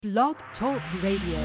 Blog Talk Radio.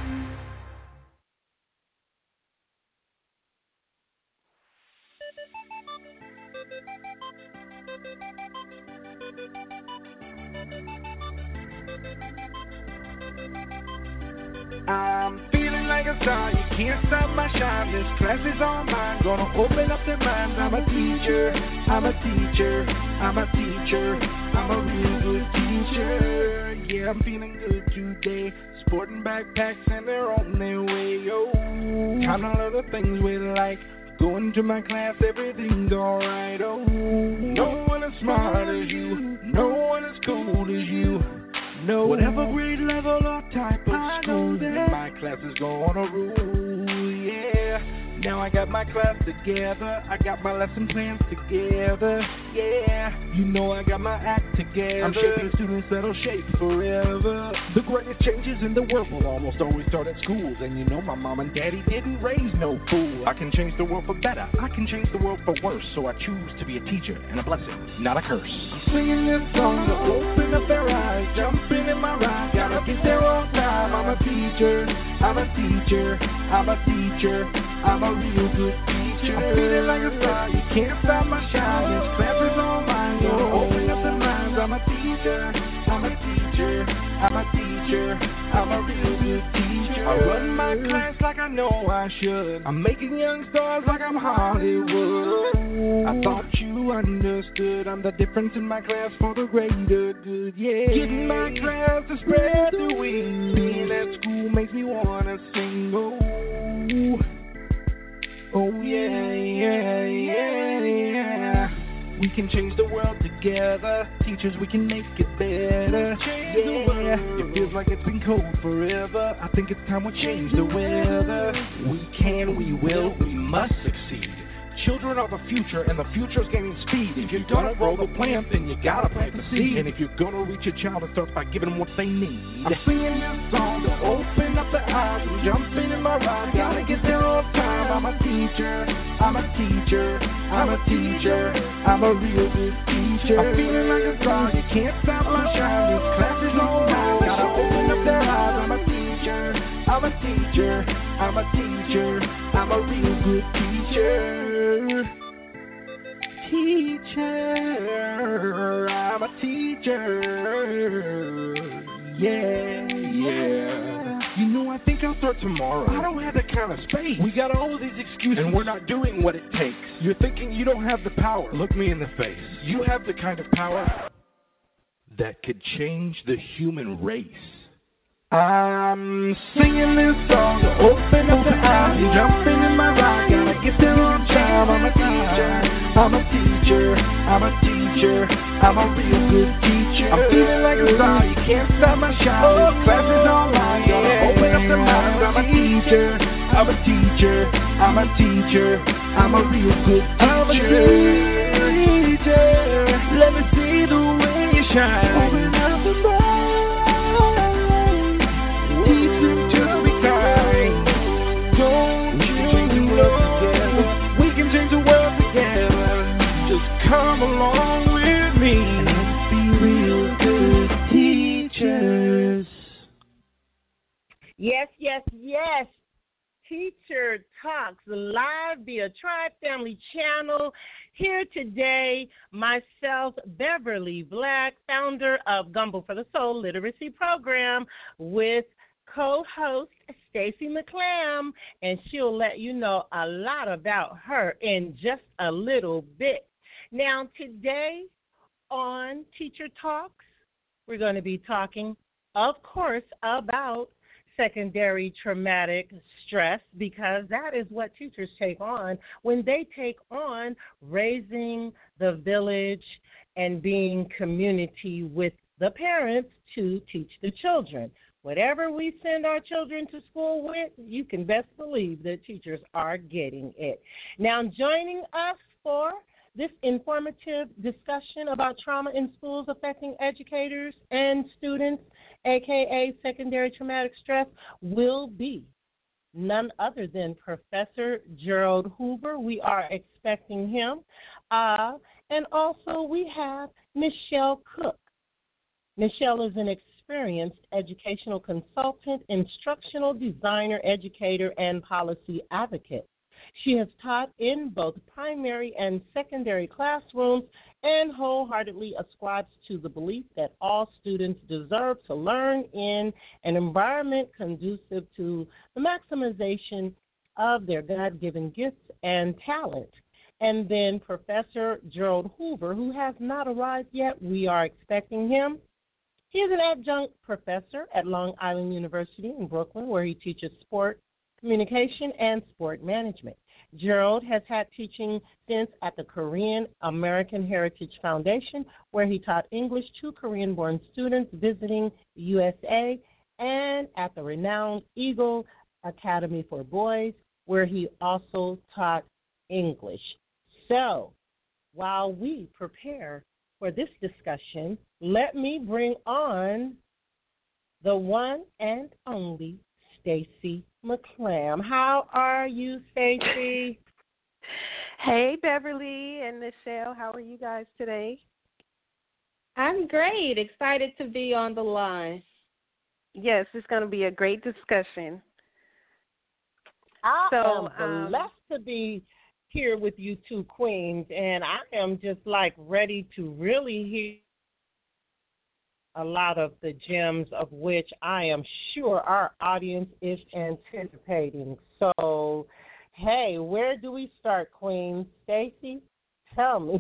I'm feeling like a star, you can't stop my shine. This class is all mine, gonna open up their minds. I'm a teacher, I'm a teacher, I'm a teacher, I'm a real good teacher. Yeah, I'm feeling good today. Sporting backpacks and they're on their way, yo. Time to learn the things we like. Going to my class, everything's alright, oh. No one as smart as you, no one as cool as you. No, whatever grade level or type of school, my class is gonna rule, yeah. Now I got my class together, I got my lesson plans together, yeah. You know I got my act together. I'm shaping students that'll shape forever. The greatest changes in the world will almost always start at schools. And you know my mom and daddy didn't raise no fool. I can change the world for better, I can change the world for worse. So I choose to be a teacher and a blessing, not a curse. I'm singing this song to open up their eyes, jumping in my ride, gotta get there on time. I'm a teacher, I'm a teacher, I'm a teacher, I'm a real good teacher. I'm feeling like a star, you can't stop my shine. This class is all mine, gonna open up their minds. I'm a teacher, I'm a teacher, I'm a teacher, I'm a real good teacher. I run my class like I know I should. I'm making young stars like I'm Hollywood. I thought you understood. I'm the difference in my class for the greater good, yeah. Getting my class to spread the wings. Being at school makes me wanna sing, oh. Oh yeah, yeah, yeah, yeah. We can change the world together. Teachers, we can make it better. Yeah, it feels like it's been cold forever. I think it's time we change the weather. We can, we will, we must succeed. Children are the future, and the future's gaining speed. If you're gonna grow the plant, then you gotta plant the seed. And if you're gonna reach a child, it starts by giving them what they need. I'm singing this song to open up the eyes and jumping in my ride. Gotta get there on time. I'm a teacher, I'm a teacher, I'm a teacher, I'm a real good teacher. I'm feeling like a star, you can't stop my shine. This class is on time. Gotta open up their eyes. I'm a teacher, I'm a teacher, I'm a teacher, I'm a real good teacher. Teacher, I'm a teacher, yeah, yeah. You know, I think I'll start tomorrow. I don't have that kind of space. We got all of these excuses, and we're not doing what it takes. You're thinking you don't have the power. Look me in the face. You have the kind of power that could change the human race. I'm singing this song to open up the eyes, jumping in my ride, gotta get there on time. I'm a teacher, I'm a teacher, I'm a teacher, I'm a real good teacher. I'm feeling like a star, you can't stop my shine. This class is online, yeah. Open up the minds. I'm a teacher, I'm a teacher, I'm a teacher, I'm a real good teacher. I'm a teacher, let me see the way you shine. Open up the minds. Come along with me and let's be real good teachers. Yes, yes, yes. Teacher Talks live via Tribe Family Channel. Here today, myself, Beverly Black, founder of Gumbo for the Soul Literacy Program, with co-host Stacey McClam, and she'll let you know a lot about her in just a little bit. Now, today on Teacher Talks, we're going to be talking, of course, about secondary traumatic stress, because that is what teachers take on when they take on raising the village and being community with the parents to teach the children. Whatever we send our children to school with, you can best believe that teachers are getting it. Now, joining us for this informative discussion about trauma in schools affecting educators and students, a.k.a. secondary traumatic stress, will be none other than Professor Gerald Hoover. We are expecting him. And also we have Michelle Cook. Michelle is an experienced educational consultant, instructional designer, educator, and policy advocate. She has taught in both primary and secondary classrooms and wholeheartedly ascribes to the belief that all students deserve to learn in an environment conducive to the maximization of their God-given gifts and talent. And then Professor Gerald Hoover, who has not arrived yet. We are expecting him. He is an adjunct professor at Long Island University in Brooklyn, where he teaches sport communication and sport management. Gerald has had teaching stints at the Korean American Heritage Foundation, where he taught English to Korean-born students visiting the USA, and at the renowned Eagle Academy for Boys, where he also taught English. So, while we prepare for this discussion, let me bring on the one and only Stacy McClam. How are you, Stacy? Hey, Beverly and Michelle. How are you guys today? I'm great. Excited to be on the line. Yes, it's going to be a great discussion. I am blessed to be here with you two queens, and I am just like ready to really hear a lot of the gems of which I am sure our audience is anticipating. So, hey, where do we start, Queen? Stacy, tell me.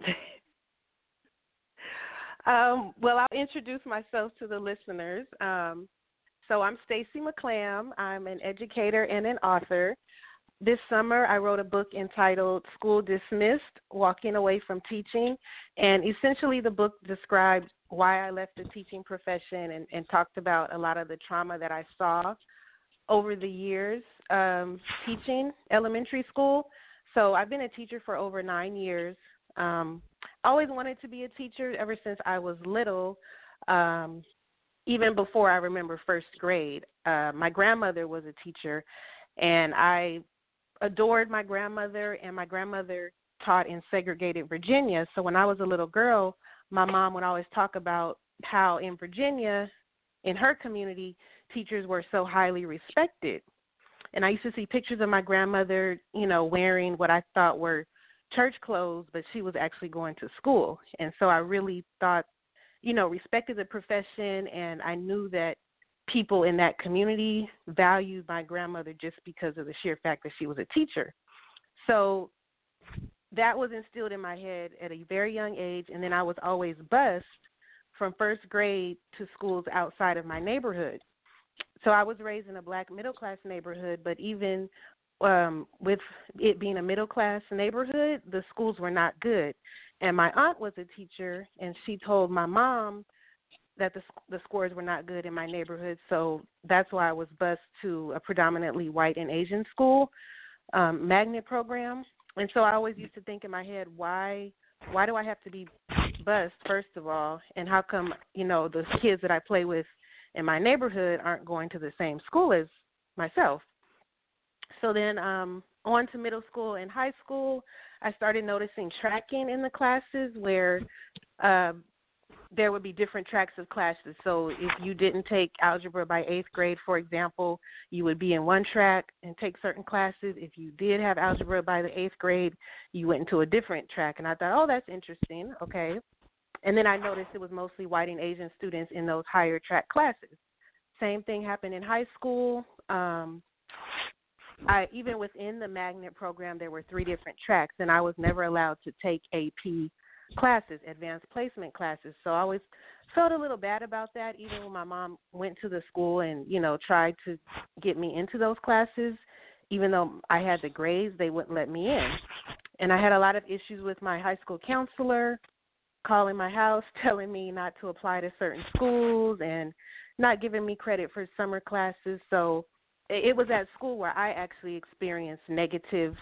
Well, I'll introduce myself to the listeners. So I'm Stacy McClam. I'm an educator and an author. This summer, I wrote a book entitled School Dismissed, Walking Away from Teaching, and essentially the book described why I left the teaching profession and talked about a lot of the trauma that I saw over the years teaching elementary school. So I've been a teacher for over 9 years. Always wanted to be a teacher ever since I was little, even before I remember first grade. My grandmother was a teacher, and I adored my grandmother, and my grandmother taught in segregated Virginia. So when I was a little girl, my mom would always talk about how in Virginia, in her community, teachers were so highly respected. And I used to see pictures of my grandmother, you know, wearing what I thought were church clothes, but she was actually going to school. And so I really thought, you know, respected the profession, and I knew that people in that community valued my grandmother just because of the sheer fact that she was a teacher. So that was instilled in my head at a very young age, and then I was always bused from first grade to schools outside of my neighborhood. So I was raised in a black middle-class neighborhood, but even with it being a middle-class neighborhood, the schools were not good. And my aunt was a teacher, and she told my mom that the scores were not good in my neighborhood, so that's why I was bused to a predominantly white and Asian school, magnet program. And so I always used to think in my head, why do I have to be bused, first of all, and how come, you know, the kids that I play with in my neighborhood aren't going to the same school as myself? So then on to middle school and high school, I started noticing tracking in the classes where there would be different tracks of classes. So if you didn't take algebra by 8th grade, for example, you would be in one track and take certain classes. If you did have algebra by the 8th grade, you went into a different track. And I thought, oh, that's interesting. Okay. And then I noticed it was mostly white and Asian students in those higher track classes. Same thing happened in high school. Even within the magnet program, there were 3 different tracks, and I was never allowed to take AP classes, advanced placement classes. So I always felt a little bad about that, even when my mom went to the school and, you know, tried to get me into those classes. Even though I had the grades, they wouldn't let me in. And I had a lot of issues with my high school counselor calling my house, telling me not to apply to certain schools and not giving me credit for summer classes. So it was at school where I actually experienced negativity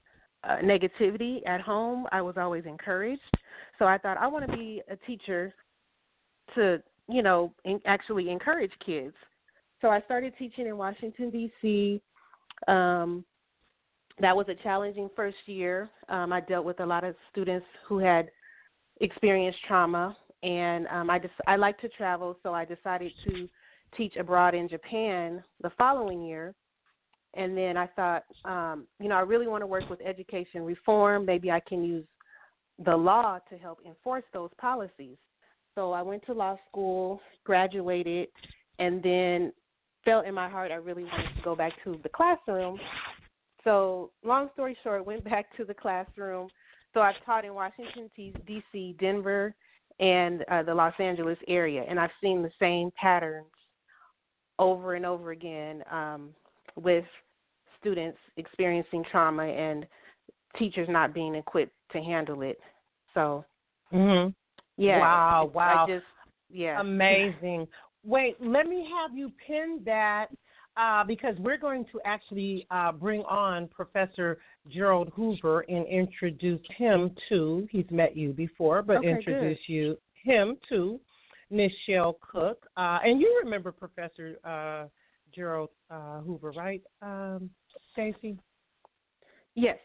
at home. I was always encouraged. So I thought I want to be a teacher to, you know, actually encourage kids. So I started teaching in Washington, D.C. That was a challenging first year. I dealt with a lot of students who had experienced trauma, and I like to travel, so I decided to teach abroad in Japan the following year. And then I thought, I really want to work with education reform. Maybe I can use the law to help enforce those policies. So I went to law school, graduated, and then felt in my heart I really wanted to go back to the classroom. So long story short, went back to the classroom. So I've taught in Washington, D.C., Denver, and the Los Angeles area, and I've seen the same patterns over and over again with students experiencing trauma and teachers not being equipped to handle it. So, yeah. Wow. Yeah. Amazing. Wait, let me have you pin that because we're going to actually bring on Professor Gerald Hoover and introduce him to, he's met you before, but okay, introduce him to Nichelle Cook. And you remember Professor Gerald Hoover, right, Stacey? Yes.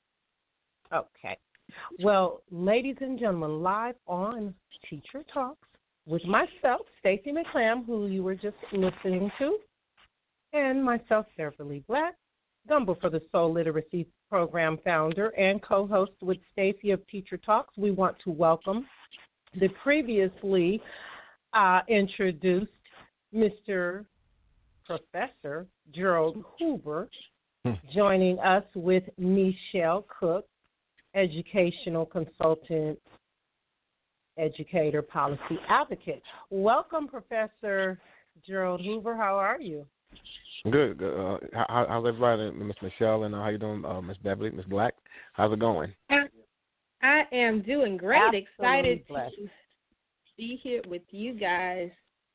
Okay. Well, ladies and gentlemen, live on Teacher Talks with myself, Stacey McClam, who you were just listening to, and myself, Beverly Black, Gumbo for the Soul Literacy Program founder and co-host with Stacey of Teacher Talks. We want to welcome the previously introduced Mr. Professor Gerald Hoover, joining us with Nichelle Cook, educational consultant, educator, policy advocate. Welcome, Professor Gerald Hoover. How are you? Good. How's everybody, Miss Michelle, and how you doing, Miss Beverly, Miss Black? How's it going? I am doing great. Absolutely excited blessed to be here with you guys.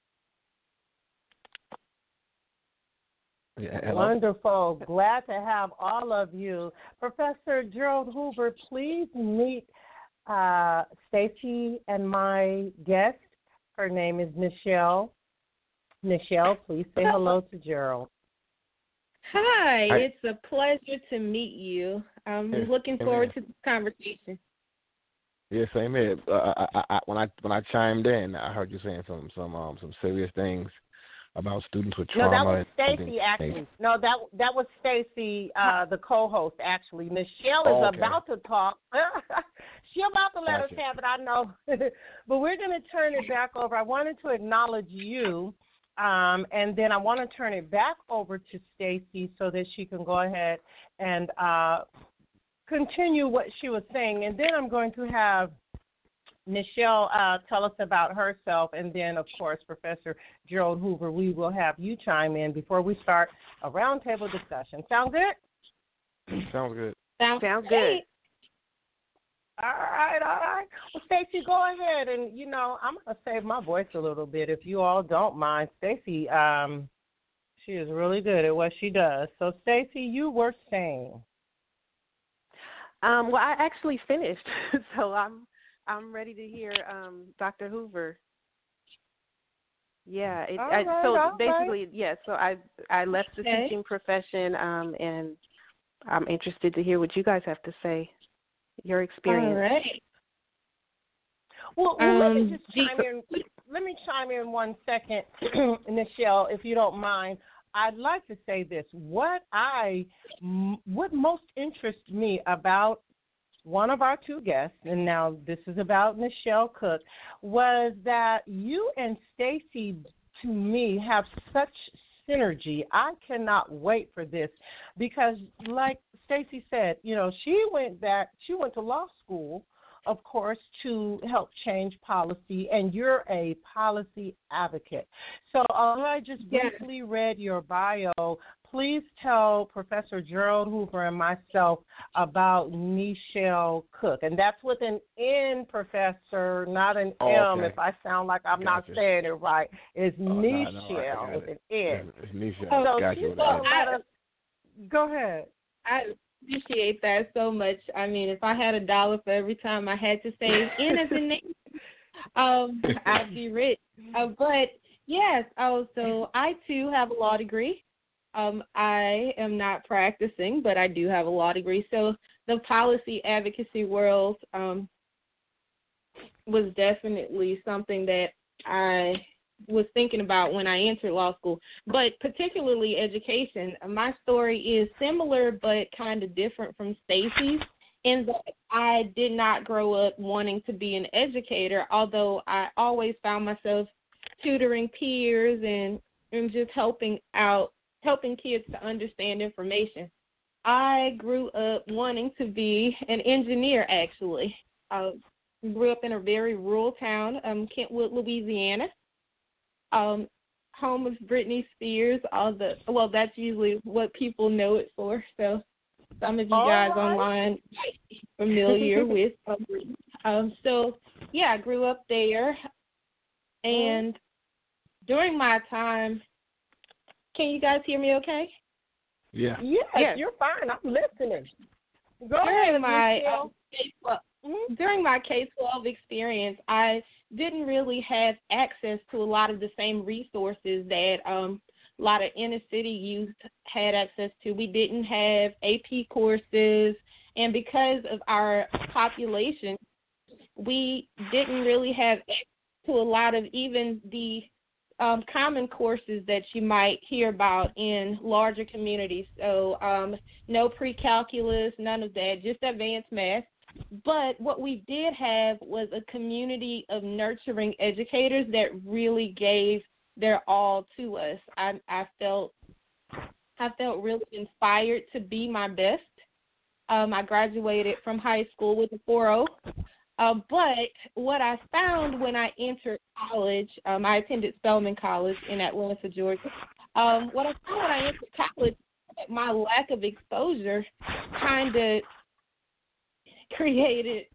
Yeah, wonderful. Glad to have all of you. Professor Gerald Hoover, please meet Stacey and my guest. Her name is Nichelle. Nichelle, please say hello to Gerald. Hi, Hi. It's a pleasure to meet you. I'm looking forward to this conversation. Yeah, same here. When I chimed in, I heard you saying some serious things about students with trauma. No, that was and Stacey things. actually. No, that was Stacey, the co-host actually. Nichelle is about to talk. She's about to let us have it, I know. But we're going to turn it back over. I wanted to acknowledge you, and then I want to turn it back over to Stacey so that she can go ahead and continue what she was saying. And then I'm going to have Nichelle tell us about herself, and then, of course, Professor Gerald Hoover, we will have you chime in before we start a roundtable discussion. Sound good? Sounds good. Sounds good. All right. Well, Stacey, go ahead, and, I'm going to save my voice a little bit if you all don't mind. Stacey, she is really good at what she does. So, Stacey, you were saying. Well, I actually finished, so I'm ready to hear Dr. Hoover. Yeah. Basically, yeah. So I left the teaching profession, and I'm interested to hear what you guys have to say. Your experience. All right. Well, let me just chime in. Let me chime in 1 second, Nichelle, if you don't mind. I'd like to say this. What most interests me about one of our two guests, and now this is about Nichelle Cook, was that you and Stacey, to me, have such synergy. I cannot wait for this because, like Stacey said, she went to law school, of course, to help change policy, and you're a policy advocate. So I just briefly read your bio. Please tell Professor Gerald Hoover and myself about Nichelle Cook. And that's with an N, Professor, not an M, if I sound like I'm not saying it right. It's Nichelle with an N. It's Nichelle. Go ahead. I appreciate that so much. I mean, if I had $1 for every time I had to say N as a name, I'd be rich. But, yes, so I, too, have a law degree. I am not practicing, but I do have a law degree. So the policy advocacy world was definitely something that I was thinking about when I entered law school, but particularly education. My story is similar but kind of different from Stacy's in that I did not grow up wanting to be an educator, although I always found myself tutoring peers and just helping kids to understand information. I grew up wanting to be an engineer, actually. I grew up in a very rural town, Kentwood, Louisiana, home of Britney Spears. That's usually what people know it for. So some of you guys online might be familiar with Britney. I grew up there, and during my time, can you guys hear me okay? Yeah. Yes, you're fine. I'm listening. During my K-12 experience, I didn't really have access to a lot of the same resources that a lot of inner-city youth had access to. We didn't have AP courses, and because of our population, we didn't really have access to a lot of even the common courses that you might hear about in larger communities. So no pre-calculus, none of that, just advanced math. But what we did have was a community of nurturing educators that really gave their all to us. I felt really inspired to be my best. I graduated from high school with a 4.0. But what I found when I entered college, I attended Spelman College in Atlanta, Georgia. What I found when I entered college, my lack of exposure kind of created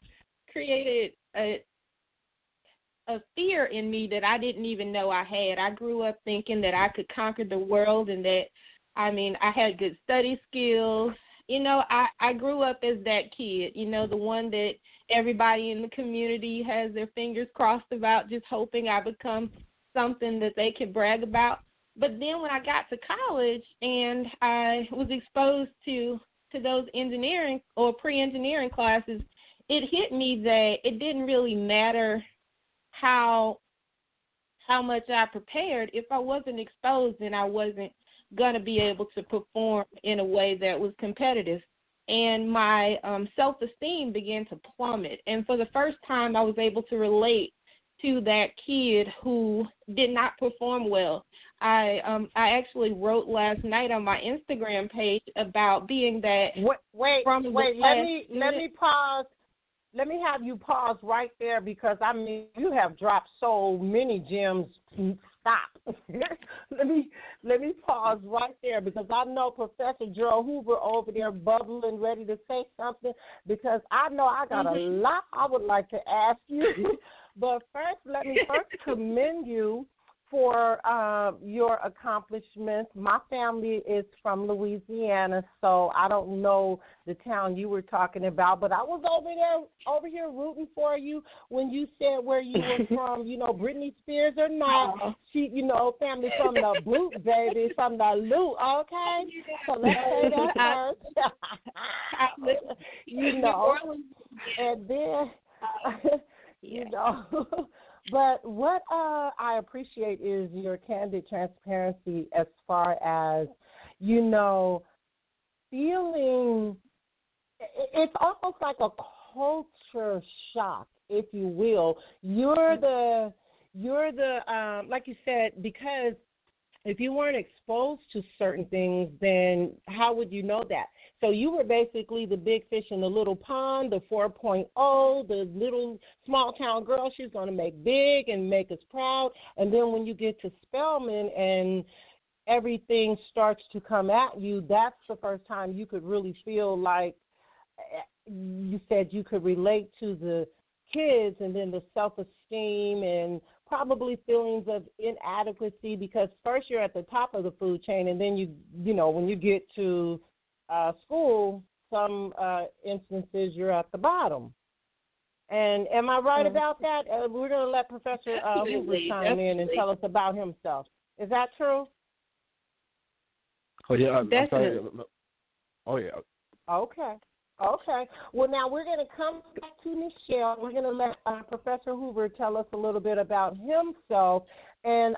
a fear in me that I didn't even know I had. I grew up thinking that I could conquer the world and that, I had good study skills. I grew up as that kid, the one that everybody in the community has their fingers crossed about, just hoping I become something that they could brag about. But then when I got to college and I was exposed to those engineering or pre-engineering classes, it hit me that it didn't really matter how much I prepared. If I wasn't exposed, then I wasn't going to be able to perform in a way that was competitive. And my self-esteem began to plummet. And for the first time, I was able to relate to that kid who did not perform well. I actually wrote last night on my Instagram page about being that. Wait. Let me pause. Let me have you pause right there because you have dropped so many gems. Stop. let me pause right there because I know Professor Gerald Hoover over there bubbling, ready to say something because I know I got a lot I would like to ask you. But first, let me commend you for your accomplishments. My family is from Louisiana, so I don't know the town you were talking about, but I was over here rooting for you when you said where you were from. Britney Spears or not, she, family from the boot, baby, from the loot, okay? So let's say that first. And then, But what I appreciate is your candid transparency as far as, feeling, it's almost like a culture shock, if you will. You're the like you said, because if you weren't exposed to certain things, then how would you know that? So you were basically the big fish in the little pond, the 4.0, the little small-town girl. She's going to make big and make us proud. And then when you get to Spelman and everything starts to come at you, that's the first time you could really feel like you said you could relate to the kids and then the self-esteem and probably feelings of inadequacy because first you're at the top of the food chain and then when you get to school, some instances you're at the bottom. And am I right about that? We're going to let Professor Hoover chime in and tell us about himself. Is that true? Oh, yeah. Definitely. I'm sorry. Oh, yeah. Okay. Okay. Well, now we're going to come back to Nichelle. We're going to let Professor Hoover tell us a little bit about himself. And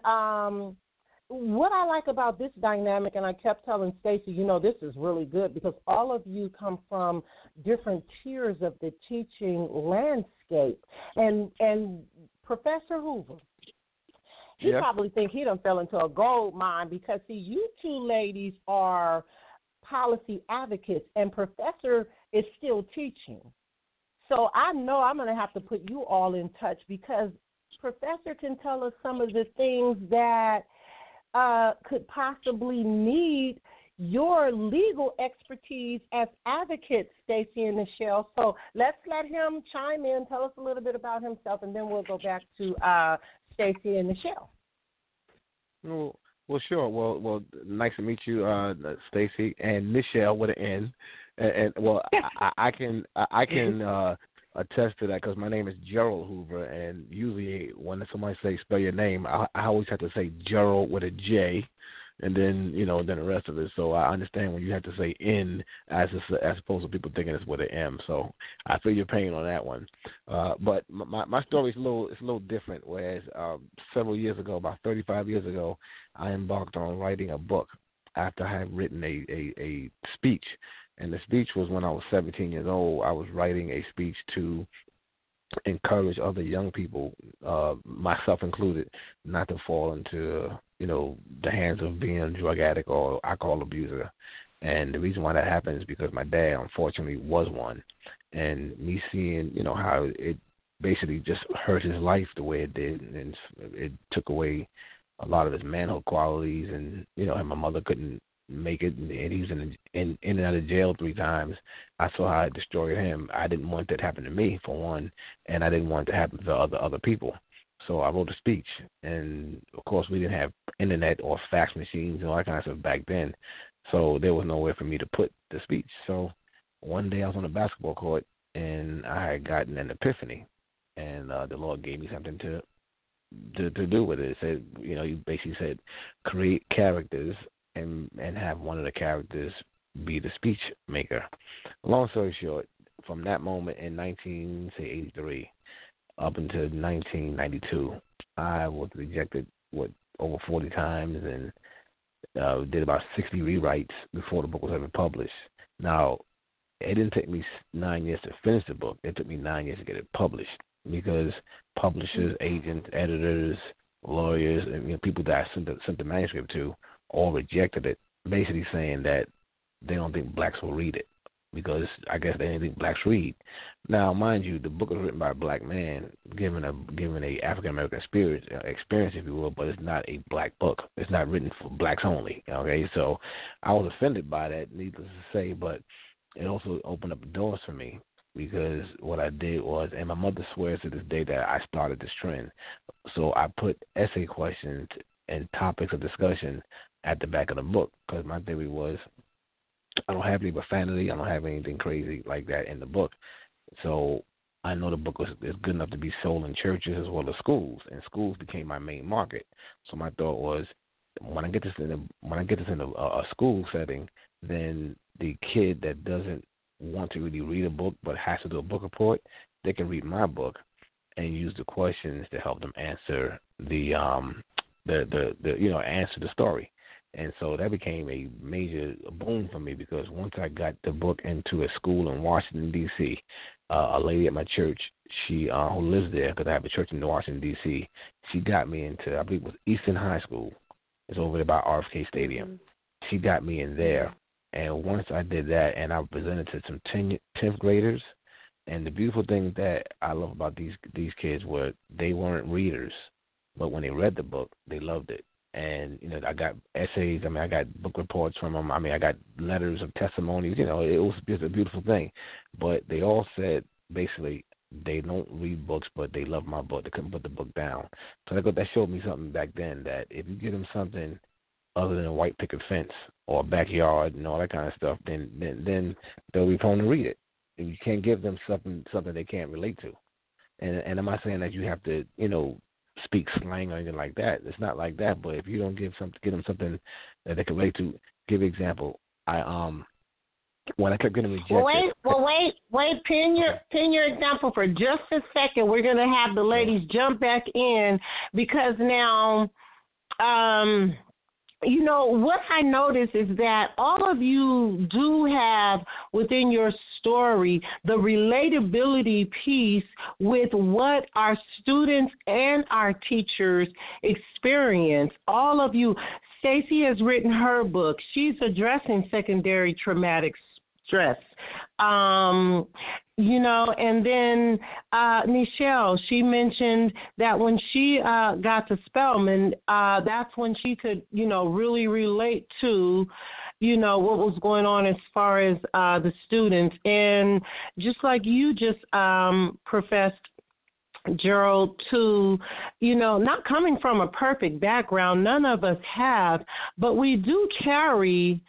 what I like about this dynamic, and I kept telling Stacey, this is really good because all of you come from different tiers of the teaching landscape. And Professor Hoover, he probably think he done fell into a gold mine because, see, you two ladies are policy advocates, and Professor is still teaching. So I know I'm going to have to put you all in touch because Professor can tell us some of the things that could possibly need your legal expertise as advocates, Stacey and Nichelle. So let's let him chime in, tell us a little bit about himself, and then we'll go back to Stacey and Nichelle. Well, sure. Well, nice to meet you, Stacey and Nichelle with an N. And I can attest to that because my name is Gerald Hoover, and usually when somebody say spell your name, I always have to say Gerald with a J, and then then the rest of it. So I understand when you have to say N as opposed to people thinking it's with an M. So I feel your pain on that one. But my story is a little different. Whereas several years ago, about 35 years ago, I embarked on writing a book after I had written a speech. And the speech was when I was 17 years old. I was writing a speech to encourage other young people, myself included, not to fall into, the hands of being a drug addict or alcohol abuser. And the reason why that happened is because my dad, unfortunately, was one. And me seeing, how it basically just hurt his life the way it did, and it took away a lot of his manhood qualities. And, and my mother couldn't make it, and he was in and out of jail 3 times. I saw how it destroyed him. I didn't want that to happen to me, for one, and I didn't want it to happen to other people. So I wrote a speech, and of course we didn't have internet or fax machines and all that kind of stuff back then, so there was nowhere for me to put the speech. So one day I was on a basketball court, and I had gotten an epiphany, and the Lord gave me something to do with it. It said, He basically said, create characters and have one of the characters be the speech maker. Long story short, from that moment in 1983 up until 1992, I was rejected over 40 times and did about 60 rewrites before the book was ever published. Now, it didn't take me 9 years to finish the book. It took me 9 years to get it published because publishers, agents, editors, lawyers, and people that I sent the manuscript to all rejected it, basically saying that they don't think blacks will read it because I guess they didn't think blacks read. Now, mind you, the book was written by a black man, given a African American experience, if you will, but it's not a black book. It's not written for blacks only. Okay, so I was offended by that, needless to say, but it also opened up doors for me because what I did was, and my mother swears to this day that I started this trend. So I put essay questions and topics of discussion at the back of the book because my theory was I don't have any profanity, I don't have anything crazy like that in the book. So I know the book is good enough to be sold in churches as well as schools, and schools became my main market. So my thought was, when I get this in a school setting, then the kid that doesn't want to really read a book but has to do a book report, they can read my book and use the questions to help them answer answer the story. And so that became a major boon for me because once I got the book into a school in Washington, D.C., a lady at my church, she who lives there, because I have a church in Washington, D.C., she got me into, I believe it was Easton High School. It's over there by RFK Stadium. Mm-hmm. She got me in there. And once I did that and I presented to some 10th graders, and the beautiful thing that I love about these kids were they weren't readers, but when they read the book, they loved it. And, I got essays. I got book reports from them. I got letters of testimonies. It was just a beautiful thing. But they all said, basically, they don't read books, but they love my book. They couldn't put the book down. So that showed me something back then, that if you give them something other than a white picket fence or a backyard and all that kind of stuff, then they'll be prone to read it. And you can't give them something they can't relate to. And I'm not saying that you have to, speak slang or anything like that. It's not like that. But if you don't give them something that they can relate to, give an example. I when I kept getting rejected. Wait. Pin your example for just a second. We're gonna have the ladies jump back in because now, you know, what I notice is that all of you do have within your story the relatability piece with what our students and our teachers experience. All of you, Stacey has written her book. She's addressing secondary traumatic stress. You know, and then Nichelle, she mentioned that when she got to Spelman, that's when she could, you know, really relate to, you know, what was going on as far as the students. And just like you just professed, Gerald, to, you know, not coming from a perfect background, none of us have, but we do carry,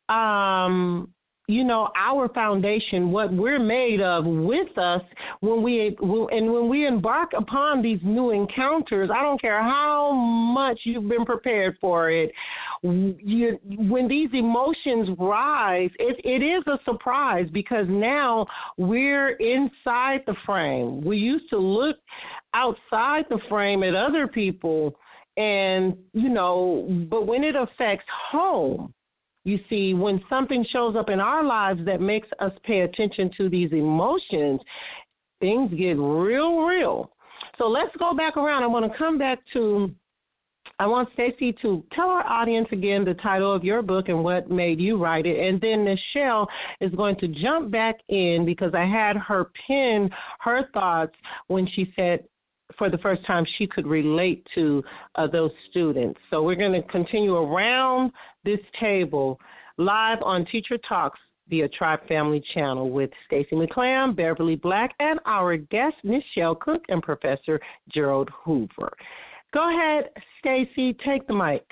you know, our foundation, what we're made of, with us when we embark upon these new encounters. I don't care how much you've been prepared for it. When these emotions rise, it is a surprise because now we're inside the frame. We used to look outside the frame at other people, and, you know, but when it affects home, you see, when something shows up in our lives that makes us pay attention to these emotions, things get real. So let's go back around. I want to come back to, I want Stacey to tell our audience again the title of your book and what made you write it. And then Nichelle is going to jump back in because I had her pin her thoughts when she said for the first time she could relate to those students. So we're going to continue around this table live on Teacher Talks via Tribe Family Channel with Stacey McClam, Beverly Black, and our guest, Nichelle Cook, and Professor Gerald Hoover. Go ahead, Stacey, take the mic.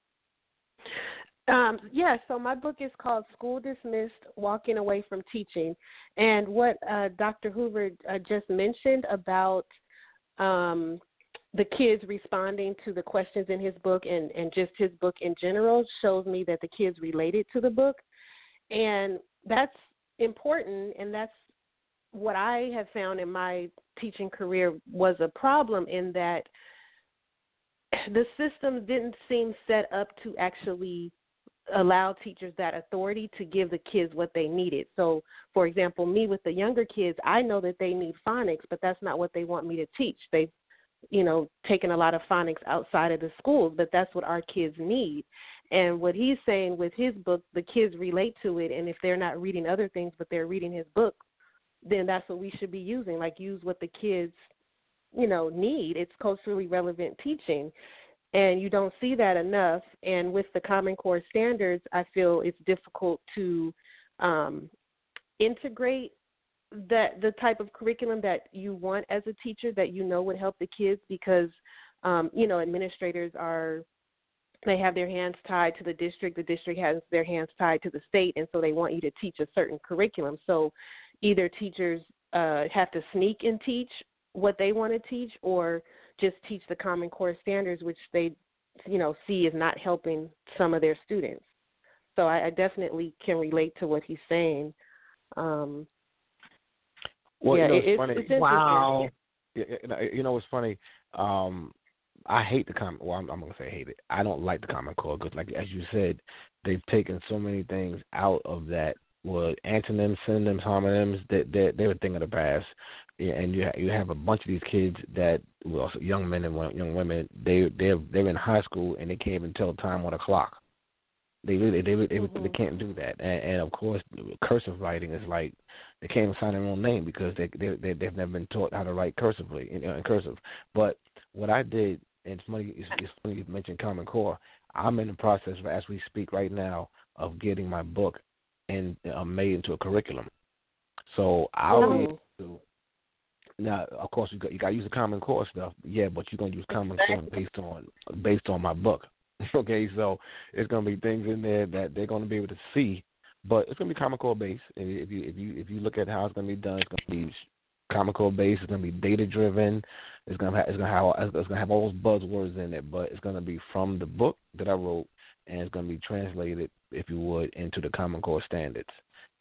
So my book is called School Dismissed, Walking Away from Teaching. And what Dr. Hoover just mentioned about the kids responding to the questions in his book and just his book in general shows me that the kids related to the book. And that's important, and that's what I have found in my teaching career was a problem, in that the system didn't seem set up to actually allow teachers that authority to give the kids what they needed. So, for example, me with the younger kids, I know that they need phonics, but that's not what they want me to teach. They've, taken a lot of phonics outside of the schools, but that's what our kids need. And what he's saying with his book, the kids relate to it, and if they're not reading other things but they're reading his book, then that's what we should be using, like use what the kids, need. It's culturally relevant teaching. And you don't see that enough. And with the Common Core standards, I feel it's difficult to integrate the type of curriculum that you want as a teacher that would help the kids, because, administrators they have their hands tied to the district has their hands tied to the state, and so they want you to teach a certain curriculum. So either teachers have to sneak and teach what they want to teach, or just teach the Common Core standards, which they, see is not helping some of their students. So I definitely can relate to what he's saying. It's funny. It's wow. What's funny? I hate the Common. Well, I'm going to say hate it. I don't like the Common Core because, like as you said, they've taken so many things out of that. Well, antonyms, synonyms, homonyms, they're a thing of the past. Yeah, and you have a bunch of these kids that, well, young men and young women, they're in high school and they can't even tell time on a clock. They can't do that. And of course, cursive writing is like they can't even sign their own name because they've never been taught how to write cursively in cursive. But what I did, and it's funny you mentioned Common Core. I'm in the process, as we speak right now, of getting my book and made into a curriculum. So I'll be able to. Now, of course, you got to use the Common Core stuff, yeah, but you're going to use Common Core based on my book. Okay, so it's going to be things in there that they're going to be able to see, but it's going to be Common Core based. And if you look at how it's going to be done, it's going to be Common Core based. It's going to be data driven. It's going to have all those buzzwords in it, but it's going to be from the book that I wrote, and it's going to be translated, if you would, into the Common Core standards.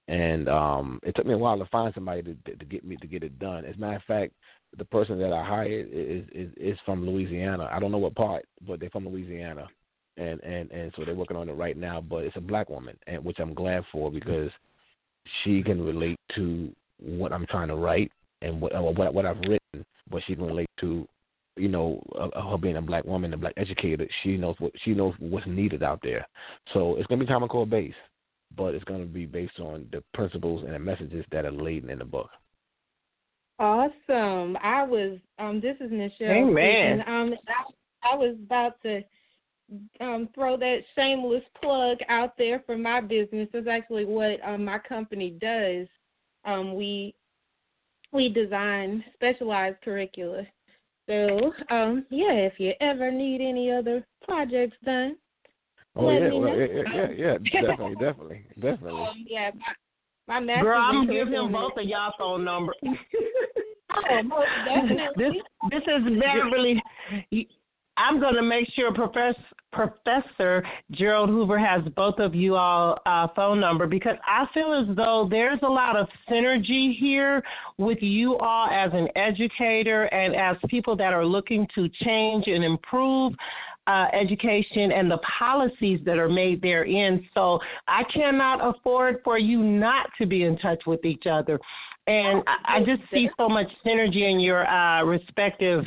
And it took me a while to find somebody to get it done. As a matter of fact, the person that I hired is from Louisiana. I don't know what part, but they're from Louisiana, and so they're working on it right now. But it's a black woman, and which I'm glad for because she can relate to what I'm trying to write and what I've written, but she can relate to, you know, her being a black woman, a black educator. She knows what's needed out there. So it's gonna be Common Core based, but it's gonna be based on the principles and the messages that are laid in the book. Awesome. I was this is Nichelle. Amen. I was about to throw that shameless plug out there for my business. That's actually what my company does. We design specialized curricula. So if you ever need any other projects done, let me know. Definitely. My master's. Girl, I'm gonna give him both of y'all phone numbers. Oh, most definitely. This is Beverly. I'm going to make sure Professor Gerald Hoover has both of you all phone number because I feel as though there's a lot of synergy here with you all as an educator and as people that are looking to change and improve education and the policies that are made therein. So I cannot afford for you not to be in touch with each other. And I just see so much synergy in your respective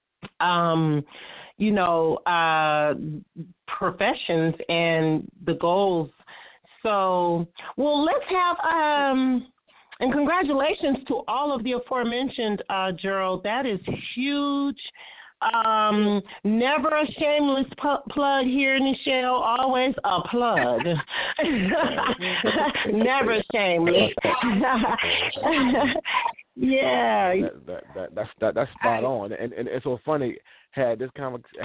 professions and the goals. So, well, let's have, and congratulations to all of the aforementioned, Gerald. That is huge. Never a shameless plug here, Nichelle. Always a plug. Never shameless. Yeah. That's spot on. And it's so funny. Had this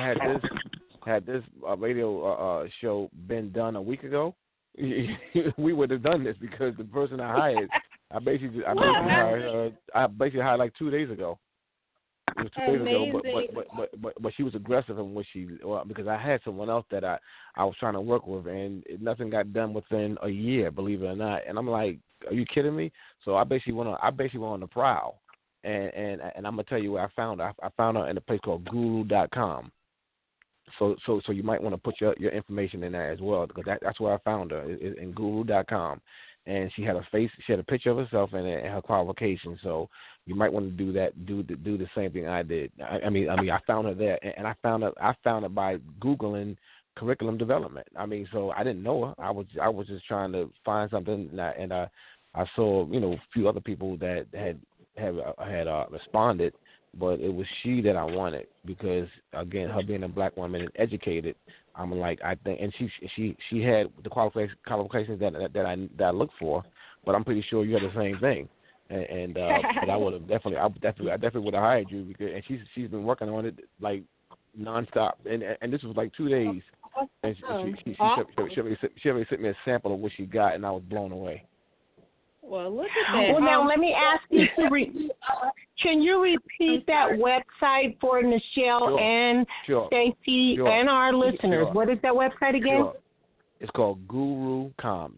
radio show been done a week ago, we would have done this because the person I hired, I basically hired like 2 days ago. It was 2 days ago, but she was aggressive in what because I had someone else that I was trying to work with, and nothing got done within a year, believe it or not. And I'm like, are you kidding me? So I basically went on the prowl, and I'm gonna tell you where I found her. I found her in a place called Guru.com. So you might want to put your information in there as well because that's where I found her in Guru.com. And she had a picture of herself and her qualifications. So you might want to do that, do the same thing I did. I mean, I found her there, and I found her by Googling curriculum development. I mean, so I didn't know her. I was just trying to find something, and I saw a few other people that had responded, but it was she that I wanted because again, her being a black woman and educated. I'm like, I think, and she had the qualifications that I look for, but I'm pretty sure you had the same thing, and but I definitely would have hired you because, and she's been working on it like nonstop, and this was like 2 days, and she already sent me a sample of what she got, and I was blown away. Well, look at that. Well, now let me ask you can you repeat that website for Nichelle and Stacey and our listeners? Sure. What is that website again? Sure. It's called Guru.com.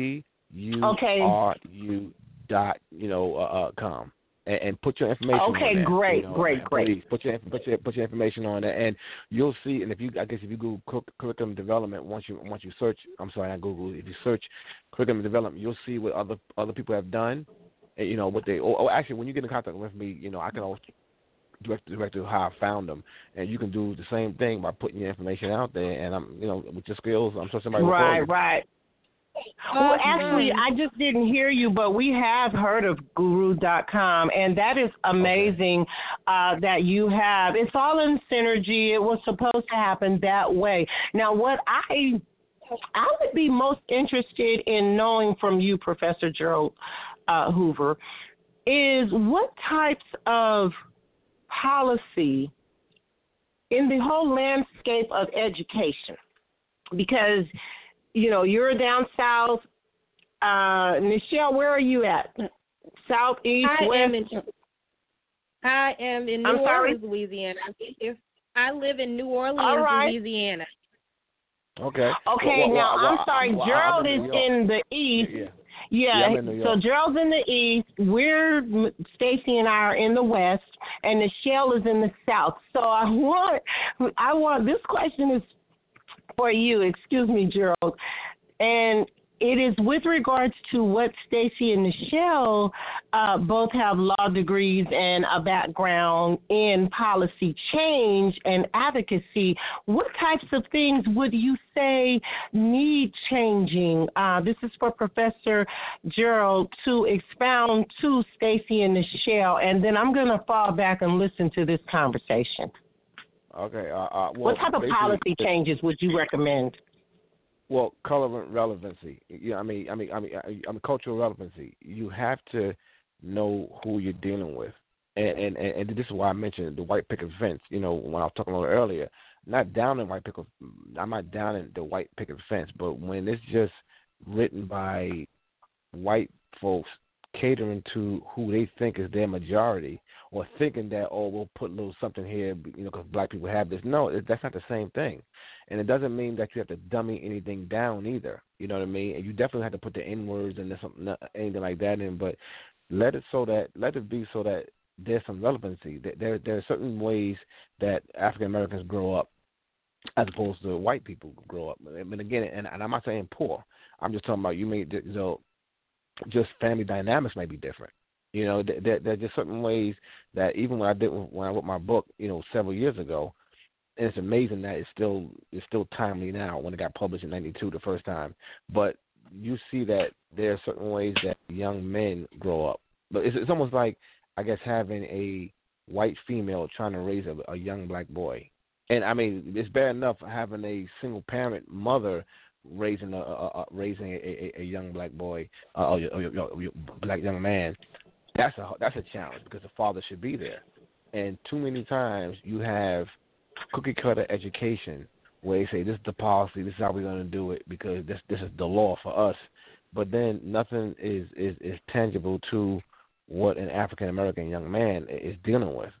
GURU.com. And put your information on there. Okay, great. Please put your information on there, and you'll see. And if you Google curriculum development, once you search, I'm sorry, not Google. If you search curriculum development, you'll see what other people have done. And, what they. Actually, when you get in contact with me, I can always direct you how I found them, and you can do the same thing by putting your information out there. And I'm, with your skills, I'm sure somebody will call you. Right. Well, actually, I just didn't hear you, but we have heard of Guru.com, and that is amazing that you have. It's all in synergy. It was supposed to happen that way. Now, what I would be most interested in knowing from you, Professor Gerald Hoover, is what types of policy in the whole landscape of education, because you're down south. Nichelle, where are you at? South, east, west? I am in New Orleans, Louisiana. I live in New Orleans, Louisiana. Okay. Okay, I'm sorry. Gerald is in the east. Yeah, I'm in New York. so Gerald's in the east. Stacy and I are in the west, and Nichelle is in the south. So I want this question is for you. Excuse me, Gerald, and it is with regards to what Stacy and Nichelle both have law degrees and a background in policy change and advocacy. What types of things would you say need changing? This is for Professor Gerald to expound to Stacy and Nichelle, and then I'm going to fall back and listen to this conversation. Okay. What type of policy changes would you recommend? Well, color relevancy. Yeah, I mean, cultural relevancy. You have to know who you're dealing with, and this is why I mentioned the white picket fence. You know, when I was talking a little earlier, not down in white picket. I'm not down in the white picket fence, but when it's just written by white folks catering to who they think is their majority, or thinking that, oh, we'll put a little something here, you know, because black people have this. No, that's not the same thing. And it doesn't mean that you have to dummy anything down either. You know what I mean? And you definitely have to put the N-words and anything like that in, but let it be so that there's some relevancy. There are certain ways that African Americans grow up as opposed to white people grow up. I mean, again, and I'm not saying poor. I'm just talking about just family dynamics may be different. You know, there are just certain ways that even when I wrote my book, you know, several years ago, and it's amazing that it's still timely now when it got published in '92 the first time. But you see that there are certain ways that young men grow up. But it's almost like, I guess, having a white female trying to raise a young black boy. And I mean, it's bad enough having a single parent mother raising a young black boy, a black young man. That's a challenge because the father should be there. And too many times you have cookie cutter education where they say this is the policy, this is how we're going to do it because this is the law for us. But then nothing is tangible to what an African American young man is dealing with.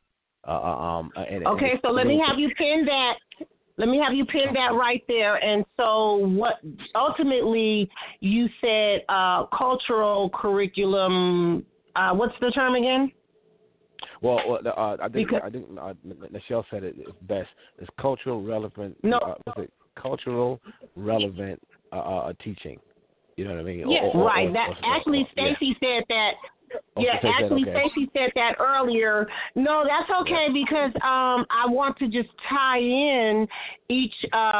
Okay, so let me have you pin that. Let me have you pin that right there. And so what ultimately you said cultural curriculum, what's the term again? Well, I think Nichelle said it best. It's cultural relevant. No. Cultural relevant teaching. You know what I mean? Yeah, right. Stacy said that. Yeah, actually, Stacy said that earlier. No, that's okay because I want to just tie in each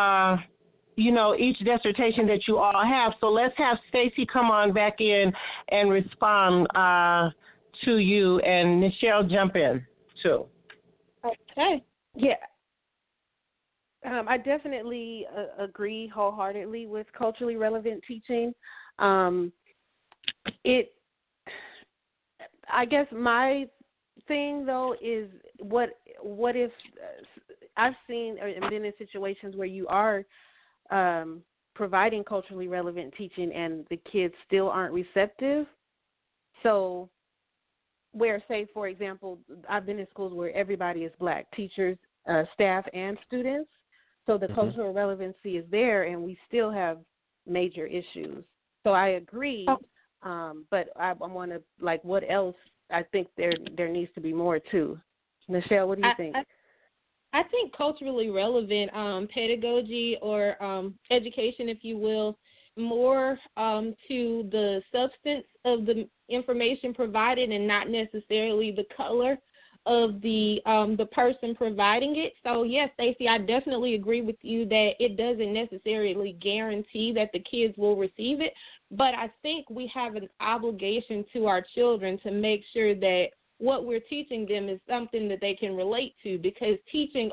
dissertation that you all have. So let's have Stacy come on back in and respond to you, and Nichelle jump in too. Okay. Yeah. I definitely agree wholeheartedly with culturally relevant teaching. I guess my thing though is what if I've seen and been in situations where you are providing culturally relevant teaching and the kids still aren't receptive. So where, say, for example, I've been in schools where everybody is black, teachers, staff, and students. So the cultural relevancy is there, and we still have major issues. So I agree, but I want to, like, what else? I think there needs to be more, too. Nichelle, what do you think? I think culturally relevant pedagogy or education, if you will, more to the substance of the information provided and not necessarily the color of the person providing it. So, yes, Stacey, I definitely agree with you that it doesn't necessarily guarantee that the kids will receive it, but I think we have an obligation to our children to make sure that what we're teaching them is something that they can relate to, because teaching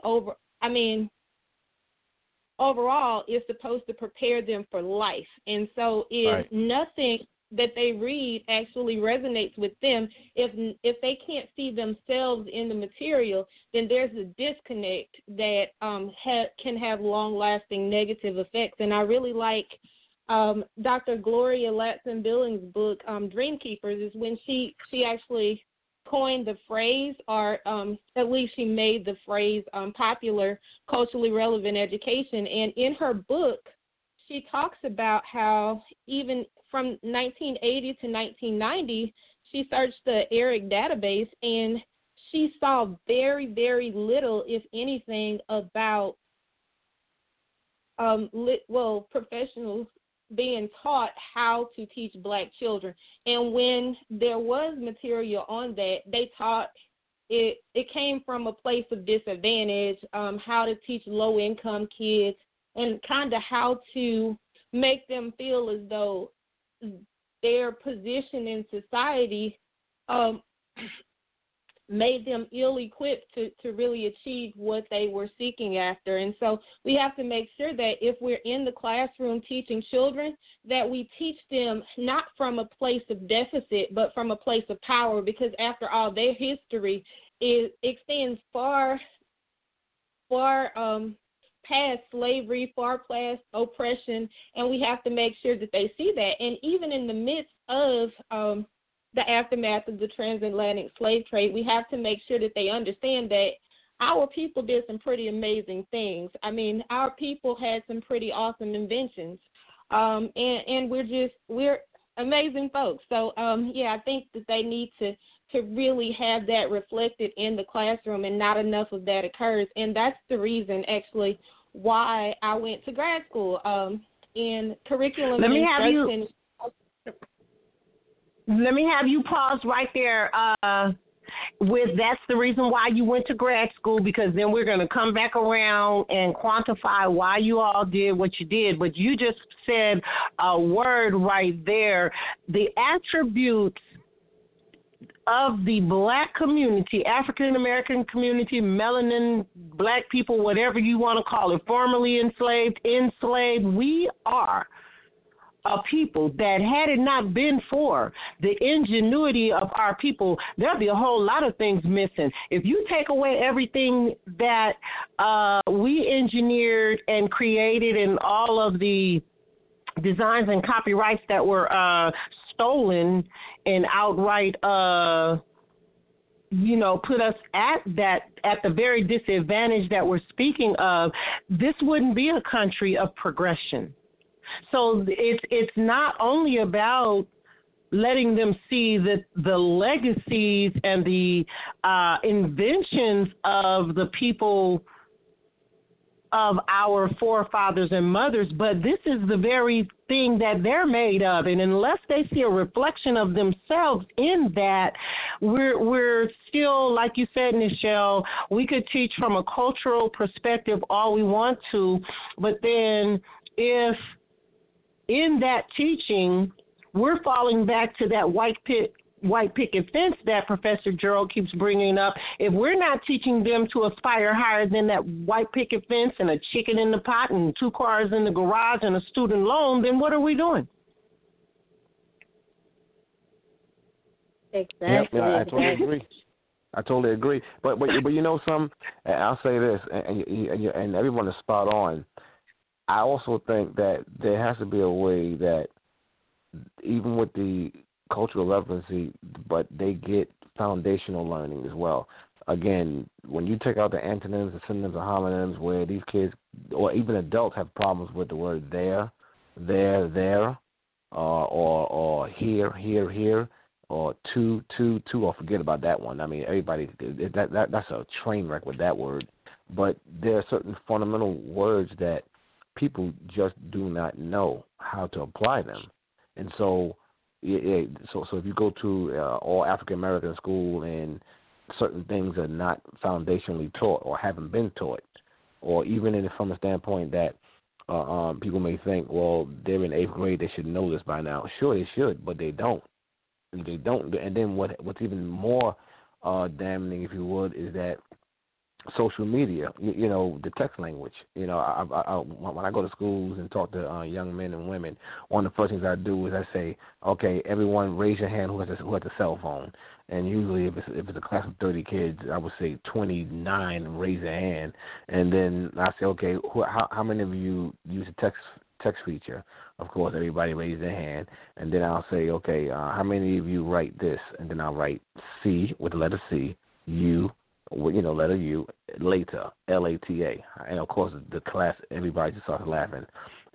overall is supposed to prepare them for life. And so if nothing that they read actually resonates with them, if they can't see themselves in the material, then there's a disconnect that can have long-lasting negative effects. And I really like Dr. Gloria Ladson-Billings' book, Dream Keepers, is when she actually coined the phrase, or at least she made the phrase popular, culturally relevant education. And in her book, she talks about how even from 1980 to 1990, she searched the ERIC database, and she saw very, very little, if anything, about professionals being taught how to teach Black children. And when there was material on that, they taught it came from a place of disadvantage, how to teach low-income kids, and kind of how to make them feel as though their position in society made them ill-equipped to really achieve what they were seeking after. And so we have to make sure that if we're in the classroom teaching children, that we teach them not from a place of deficit, but from a place of power, because after all, their history extends far past slavery, far past oppression, and we have to make sure that they see that. And even in the midst of the aftermath of the transatlantic slave trade, we have to make sure that they understand that our people did some pretty amazing things. I mean, our people had some pretty awesome inventions, and we're amazing folks. So, I think that they need to really have that reflected in the classroom, and not enough of that occurs. And that's the reason, actually, why I went to grad school in curriculum and instruction. Let me have you pause right there with that's the reason why you went to grad school, because then we're going to come back around and quantify why you all did what you did. But you just said a word right there. The attributes of the Black community, African-American community, melanin, Black people, whatever you want to call it, formerly enslaved, we are a people that, had it not been for the ingenuity of our people, there'll be a whole lot of things missing. If you take away everything that we engineered and created, and all of the designs and copyrights that were stolen and outright put us at the very disadvantage that we're speaking of, this wouldn't be a country of progression. So it's not only about letting them see that the legacies and the inventions of the people of our forefathers and mothers, but this is the very thing that they're made of. And unless they see a reflection of themselves in that, we're still, like you said, Nichelle, we could teach from a cultural perspective all we want to, but then if in that teaching we're falling back to that white picket fence that Professor Gerald keeps bringing up, if we're not teaching them to aspire higher than that white picket fence and a chicken in the pot and 2 cars in the garage and a student loan, then what are we doing? Exactly. Yeah, I totally agree. But you know something? I'll say this, and everyone is spot on. I also think that there has to be a way that, even with the cultural relevancy, but they get foundational learning as well. Again, when you take out the antonyms, the synonyms, the homonyms, where these kids or even adults have problems with the word there, or here, or to, or forget about that one. I mean, everybody, that's a train wreck with that word. But there are certain fundamental words that people just do not know how to apply them. And so if you go to all African-American school and certain things are not foundationally taught or haven't been taught, or even from a standpoint that people may think, well, they're in 8th grade, they should know this by now. Sure, they should, but they don't. And they don't. And then what's even more damning, if you would, is that social media, the text language. When I go to schools and talk to young men and women, one of the first things I do is I say, okay, everyone raise your hand who has a cell phone. And usually if it's a class of 30 kids, I would say 29 raise their hand. And then I say, okay, how many of you use the text feature? Of course, everybody raise their hand. And then I'll say, okay, how many of you write this? And then I'll write C with the letter C, U, letter U, later, LATA. And, of course, the class, everybody just starts laughing.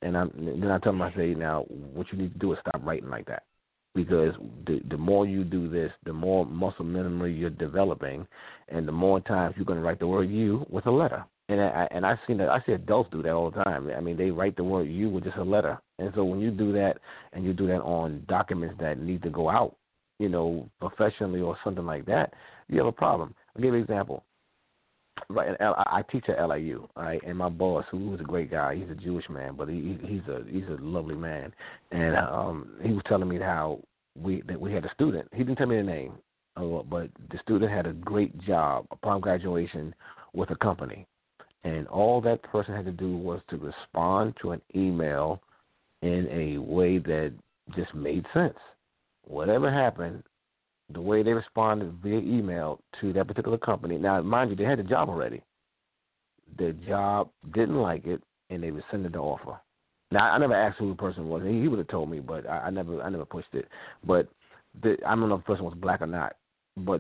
then I tell them, I say, now what you need to do is stop writing like that, because the more you do this, the more muscle memory you're developing, and the more times you're going to write the word "you" with a letter. And I've seen that. I see adults do that all the time. I mean, they write the word "you" with just a letter. And so when you do that, and you do that on documents that need to go out, professionally or something like that, you have a problem. I'll give you an example. Right, I teach at LIU, right? And my boss, who was a great guy, he's a Jewish man, but he's a lovely man. And he was telling me how we had a student. He didn't tell me the name, but the student had a great job upon graduation with a company, and all that person had to do was to respond to an email in a way that just made sense. Whatever happened, the way they responded via email to that particular company. Now, mind you, they had the job already. The job didn't like it, and they rescinded the offer. Now, I never asked who the person was. He would have told me, but I never pushed it. But I don't know if the person was black or not. But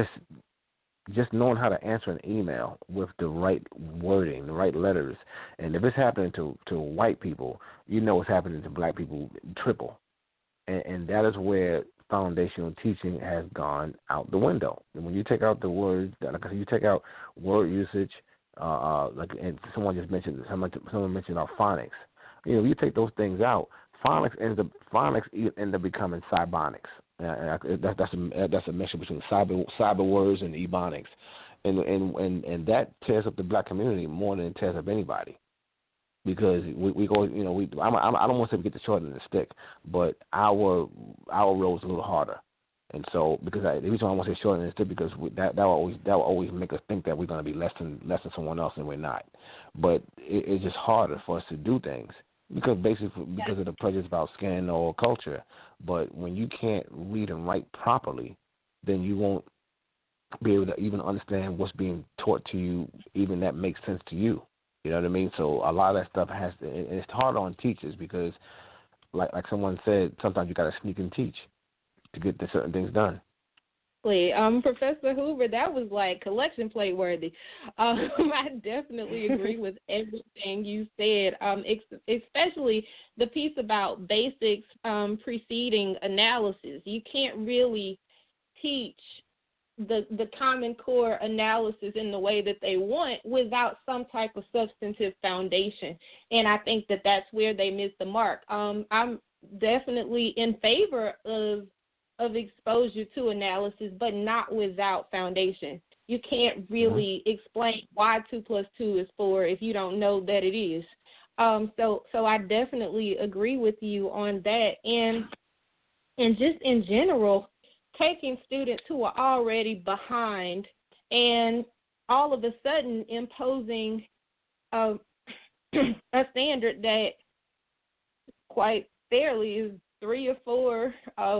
just knowing how to answer an email with the right wording, the right letters, and if it's happening to white people, it's happening to black people triple. And that is where foundational teaching has gone out the window. And when you take out the words, like you take out word usage, and someone just mentioned, someone mentioned about phonics. You take those things out, phonics end up becoming cybonics. That's a mixture between cyber words and ebonics, and that tears up the black community more than it tears up anybody. Because we go, I don't want to say we get the short end of the stick, but our road's a little harder, and so because the reason I want to say short end of the stick because that will always make us think that we're going to be less than someone else, and we're not. But it's just harder for us to do things because of the prejudice about skin or culture. But when you can't read and write properly, then you won't be able to even understand what's being taught to you, even that makes sense to you. You know what I mean? So a lot of that stuff it's hard on teachers because, like someone said, sometimes you got to sneak and teach to get certain things done. Professor Hoover, that was like collection plate worthy. I definitely agree with everything you said, especially the piece about basics preceding analysis. You can't really teach the Common Core analysis in the way that they want without some type of substantive foundation. And I think that that's where they miss the mark. I'm definitely in favor of exposure to analysis, but not without foundation. You can't really explain why 2 + 2 is 4 if you don't know that it is. So I definitely agree with you on that. And just in general, taking students who are already behind and all of a sudden imposing a standard that quite fairly is 3 or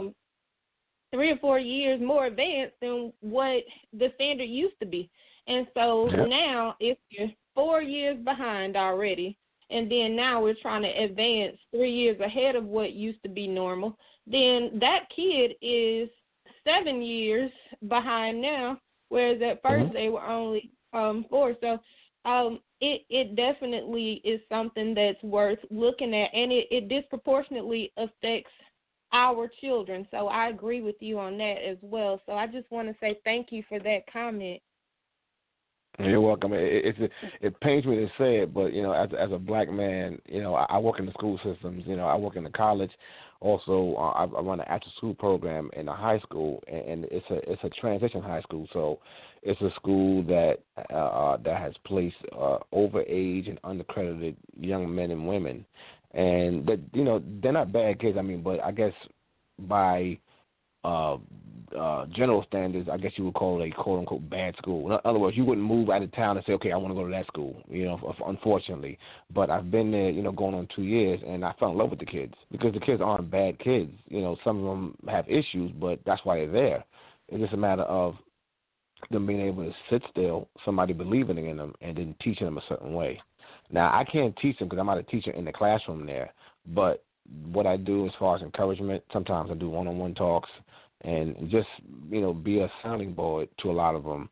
4 years more advanced than what the standard used to be. And so now if you're 4 years behind already, and then now we're trying to advance 3 years ahead of what used to be normal, then that kid is 7 years behind now, whereas at first they were only 4. So it definitely is something that's worth looking at, and it disproportionately affects our children. So I agree with you on that as well. So I just want to say thank you for that comment. You're welcome. It pains me to say it, but as a black man, I work in the school systems. I work in the college. Also, I run an after-school program in a high school, and it's a transition high school. So it's a school that has placed overage and undercredited young men and women, and that they're not bad kids. I mean, but I guess by general standards, I guess you would call it a quote-unquote bad school. In other words, you wouldn't move out of town and say, okay, I want to go to that school, unfortunately. But I've been there, going on 2 years, and I fell in love with the kids because the kids aren't bad kids. Some of them have issues, but that's why they're there. It's just a matter of them being able to sit still, somebody believing in them, and then teaching them a certain way. Now, I can't teach them because I'm not a teacher in the classroom there, but what I do as far as encouragement, sometimes I do one-on-one talks, and just, be a sounding board to a lot of them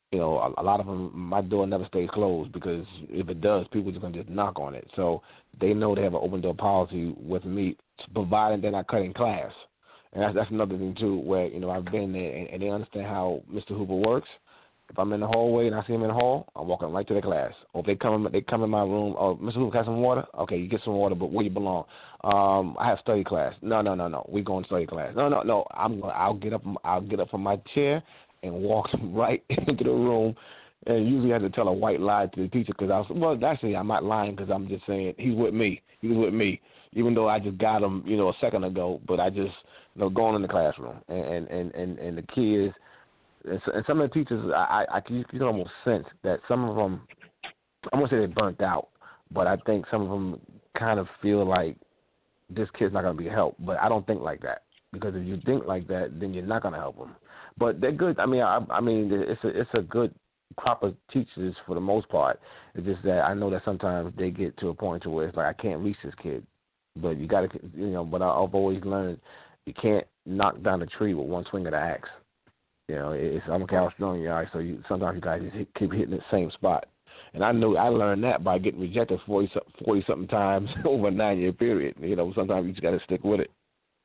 You know, a lot of them, my door never stays closed because if it does, people are just going to just knock on it. So they know they have an open door policy with me, providing they're not cutting class. And that's another thing, too, where, you know, I've been there and they understand how Mr. Hoover works. If I'm in the hallway and I see him in the hall, I'm walking right to the class. Or if they come in my room, oh, Mr. Hoover, got some water? Okay, you get some water, but where you belong? I have study class. No. We going to study class. No. I'll get up from my chair and walk right into the room. And usually I have to tell a white lie to the teacher because actually I'm not lying because I'm just saying he's with me. He was with me, even though I just got him, you know, a second ago. But I just, you know, going in the classroom and the kids. And some of the teachers, you can almost sense that some of them, I won't say they're burnt out, but I think some of them kind of feel like this kid's not going to be helped. But I don't think like that, because if you think like that, then you're not going to help them. But they're good. I mean, it's a good crop of teachers for the most part. It's just that I know that sometimes they get to a point to where it's like I can't reach this kid. But you got to, you know. But I've always learned you can't knock down a tree with one swing of the axe. You know, I'm a Cal strong guy, so sometimes you guys just keep hitting the same spot. And I learned that by getting rejected 40-something times over a 9-year period. You know, sometimes you just got to stick with it.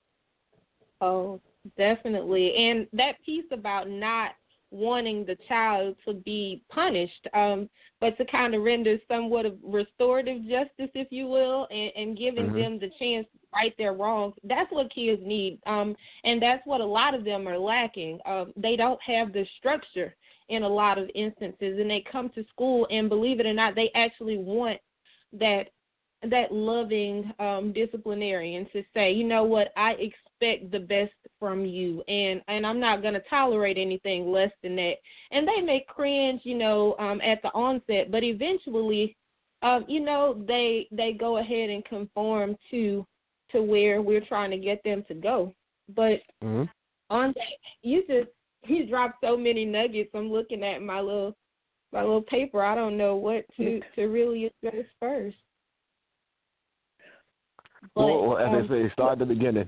Oh, definitely. And that piece about not wanting the child to be punished, but to kind of render somewhat of restorative justice, if you will, and giving them the chance to right their wrongs. That's what kids need, and that's what a lot of them are lacking. They don't have the structure in a lot of instances, and they come to school, and believe it or not, they actually want that loving disciplinarian to say, you know what, I expect the best from you, and I'm not going to tolerate anything less than that. And they may cringe, you know, at the onset, but eventually, you know, they go ahead and conform to where we're trying to get them to go. But on that, you dropped so many nuggets. I'm looking at my little paper. I don't know what to really address first. But, well, as they say, start at the beginning.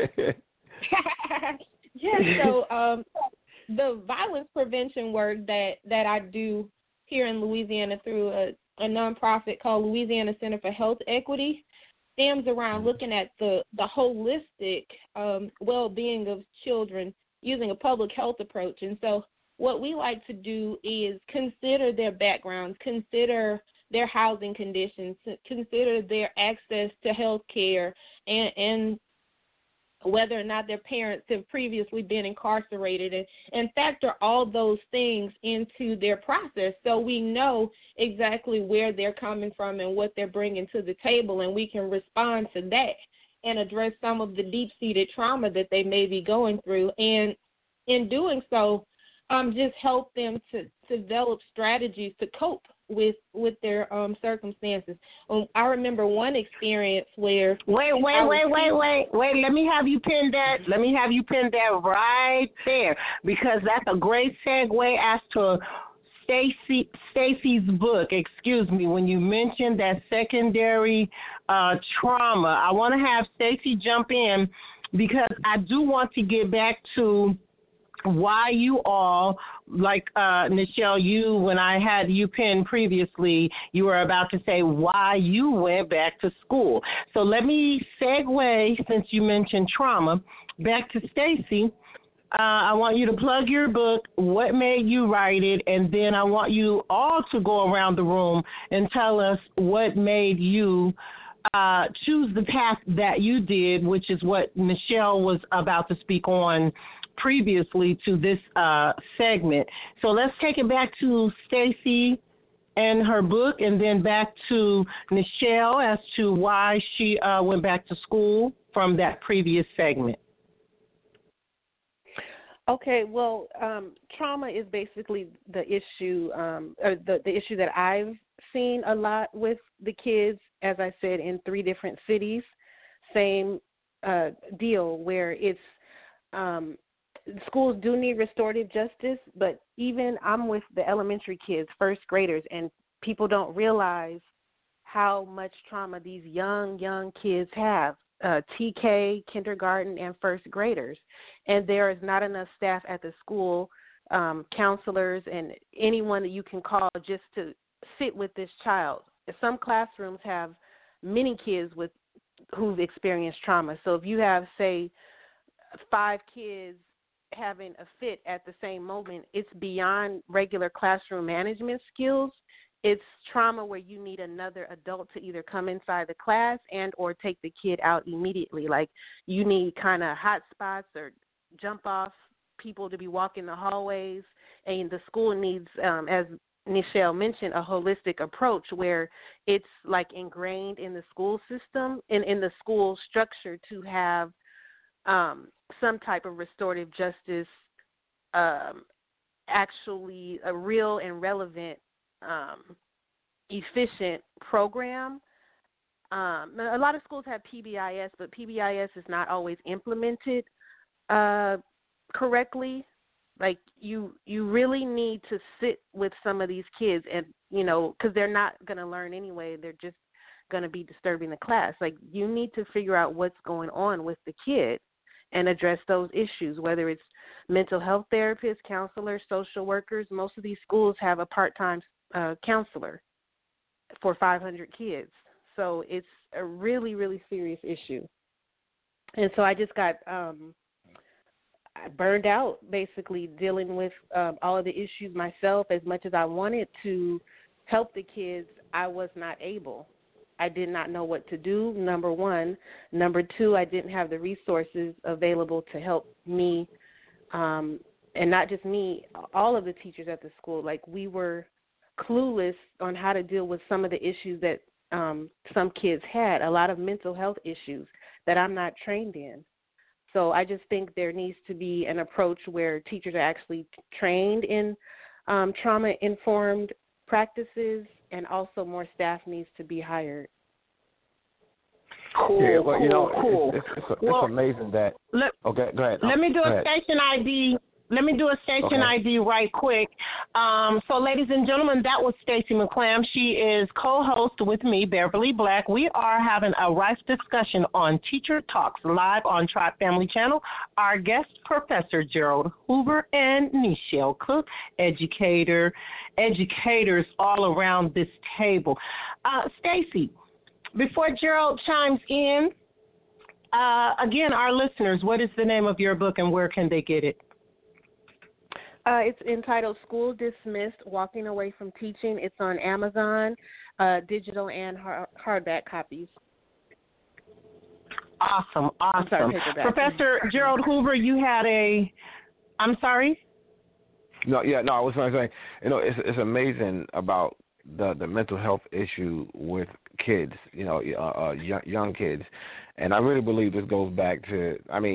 Yeah, so the violence prevention work that I do here in Louisiana through a nonprofit called Louisiana Center for Health Equity stems around looking at the holistic well-being of children using a public health approach. And so what we like to do is consider their backgrounds, consider their housing conditions, consider their access to health care, and whether or not their parents have previously been incarcerated, and factor all those things into their process so we know exactly where they're coming from and what they're bringing to the table, and we can respond to that and address some of the deep-seated trauma that they may be going through. And in doing so, just help them to develop strategies to cope with their circumstances. I remember one experience where Wait. Let me have you pin that right there, because that's a great segue as to Stacy's book. Excuse me, when you mentioned that secondary trauma, I want to have Stacy jump in because I do want to get back to why you all, like Nichelle, when I had you pinned previously, you were about to say why you went back to school. So let me segue, since you mentioned trauma, back to Stacy. I want you to plug your book, what made you write it, and then I want you all to go around the room and tell us what made you choose the path that you did, which is what Nichelle was about to speak on previously to this segment. So let's take it back to Stacy and her book, and then back to Nichelle as to why she went back to school from that previous segment. Okay, well, trauma is basically the issue, the issue that I've seen a lot with the kids, as I said, in 3 different cities. Same deal where it's schools do need restorative justice, but even I'm with the elementary kids, first graders, and people don't realize how much trauma these young kids have, TK, kindergarten, and first graders. And there is not enough staff at the school counselors and anyone that you can call just to sit with this child. Some classrooms have many kids who've experienced trauma. So if you have, say, 5 kids having a fit at the same moment, it's beyond regular classroom management skills. It's trauma where you need another adult to either come inside the class and or take the kid out immediately. Like you need kind of hot spots or jump off people to be walking the hallways, and the school needs, as Nichelle mentioned, a holistic approach where it's like ingrained in the school system and in the school structure to have some type of restorative justice, actually a real and relevant, efficient program. A lot of schools have PBIS, but PBIS is not always implemented correctly. Like you really need to sit with some of these kids, and because they're not going to learn anyway. They're just going to be disturbing the class. Like you need to figure out what's going on with the kid and address those issues, whether it's mental health therapists, counselors, social workers. Most of these schools have a part-time counselor for 500 kids. So it's a really, really serious issue. And so I just got burned out basically dealing with all of the issues myself. As much as I wanted to help the kids, I was not able. I did not know what to do, number one. Number two, I didn't have the resources available to help me, and not just me, all of the teachers at the school. Like we were clueless on how to deal with some of the issues that some kids had, a lot of mental health issues that I'm not trained in. So I just think there needs to be an approach where teachers are actually trained in trauma-informed practices, and also more staff needs to be hired. Cool. Yeah, well, cool. It's amazing that. Okay, go ahead. Let me do a station ID. Let me do a station ID right quick. So, ladies and gentlemen, that was Stacey McClam. She is co-host with me, Beverly Black. We are having a rife discussion on Teacher Talks live on Tribe Family Channel. Our guest, Professor Gerald Hoover and Nichelle Cook, educators all around this table. Stacey, before Gerald chimes in, again, our listeners, what is the name of your book and where can they get it? It's entitled School Dismissed, Walking Away from Teaching. It's on Amazon, digital and hardback copies. Awesome. Professor Gerald Hoover, you had I'm sorry? No, I was going to say, it's amazing about the mental health issue with kids, young kids. And I really believe this goes back to,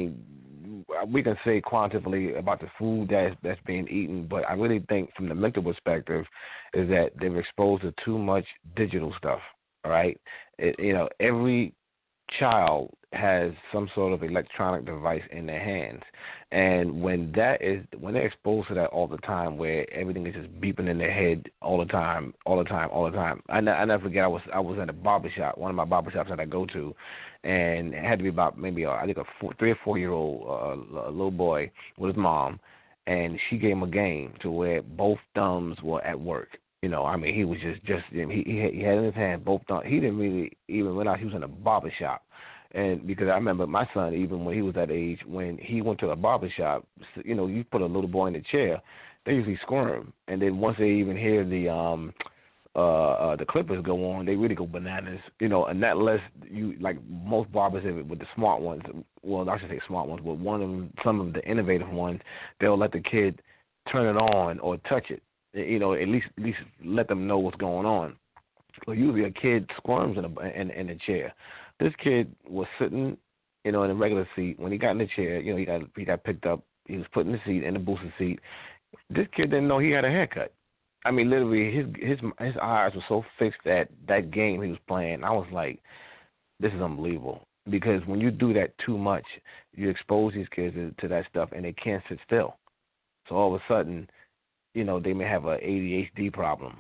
we can say quantitatively about the food that's being eaten, but I really think from the mental perspective is that they're exposed to too much digital stuff, all right? Every child has some sort of electronic device in their hands, and when they're exposed to that all the time, where everything is just beeping in their head all the time. I never forget, I was at a barbershop, one of my barbershops that I go to, and it had to be about maybe I think a 3 or 4 year old little boy with his mom, and she gave him a game to where both thumbs were at work. He was just he had in his hand both thumbs. He didn't really even realize he was in a barbershop. And because I remember my son, even when he was that age, when he went to a barbershop, you put a little boy in the chair, they usually squirm. And then once they even hear the clippers go on, they really go bananas, and that lets you, like most barbers with the smart ones, well, I should say smart ones, but some of the innovative ones, they'll let the kid turn it on or touch it, at least let them know what's going on. Well, usually a kid squirms in a chair. This kid was sitting, in a regular seat. When he got in the chair, he got picked up. He was put in the seat, in the booster seat. This kid didn't know he had a haircut. Literally, his eyes were so fixed at that game he was playing. I was like, this is unbelievable. Because when you do that too much, you expose these kids to that stuff, and they can't sit still. So all of a sudden, they may have an ADHD problem,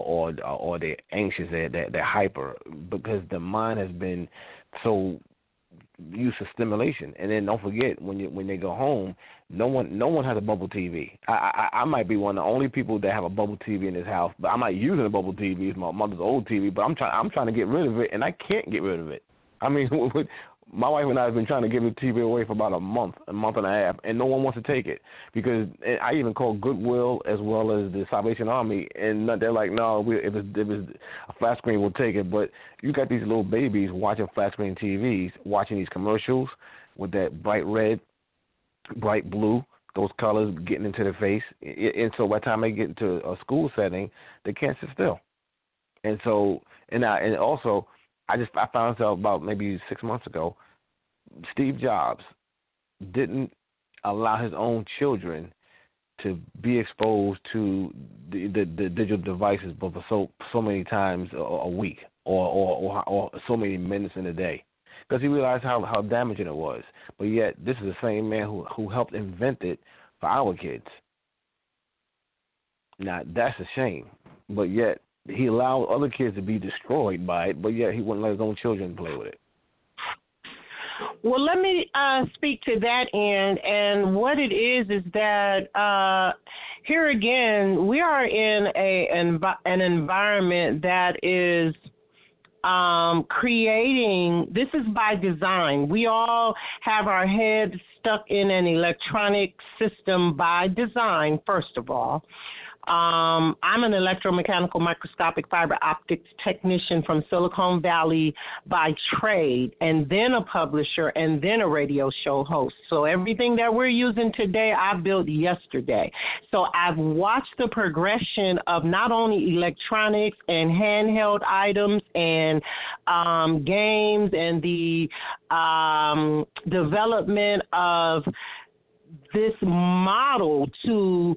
or they're anxious, they're hyper, because the mind has been so use of stimulation. And then don't forget when they go home, no one has a bubble TV. I might be one of the only people that have a bubble TV in this house, but I'm not using a bubble TV. It's my mother's old TV, but I'm trying to get rid of it, and I can't get rid of it. I mean, my wife and I have been trying to give the TV away for about a month and a half, and no one wants to take it because I even called Goodwill as well as the Salvation Army, and they're like, no, if it's a flat screen, we'll take it. But you got these little babies watching flat screen TVs, watching these commercials with that bright red, bright blue, those colors getting into their face, and so by the time they get into a school setting, they can't sit still. And so, and also, I found out about maybe 6 months ago, Steve Jobs didn't allow his own children to be exposed to the digital devices, but for so many times a week or so many minutes in a day, because he realized how damaging it was. But yet, this is the same man who helped invent it for our kids. Now that's a shame, but yet he allowed other kids to be destroyed by it, but yet he wouldn't let his own children play with it. Well, let me speak to that end. And what it is that here again, we are in an environment that is creating, this is by design. We all have our heads stuck in an electronic system by design, first of all. I'm an electromechanical microscopic fiber optics technician from Silicon Valley by trade, and then a publisher, and then a radio show host. So everything that we're using today, I built yesterday. So I've watched the progression of not only electronics and handheld items and games and the development of this model to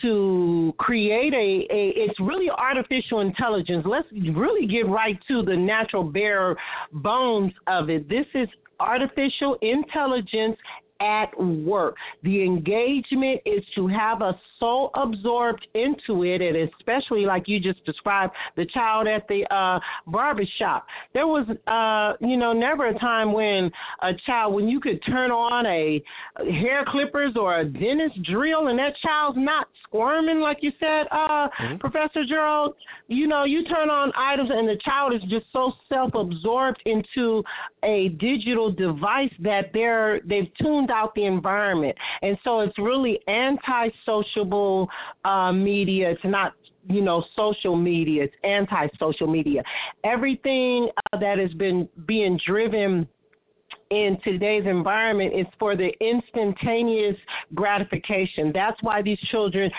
create it's really artificial intelligence. Let's really get right to the natural bare bones of it. This is artificial intelligence at work. The engagement is to have us so absorbed into it, and especially like you just described, the child at the barbershop. There was, never a time when when you could turn on a hair clippers or a dentist drill and that child's not squirming, like you said, Professor Gerald. You turn on items and the child is just so self-absorbed into a digital device that they've tuned out the environment. And so it's really anti-sociable media. It's not, social media. It's anti-social media. Everything that has been being driven in today's environment is for the instantaneous gratification. That's why these children,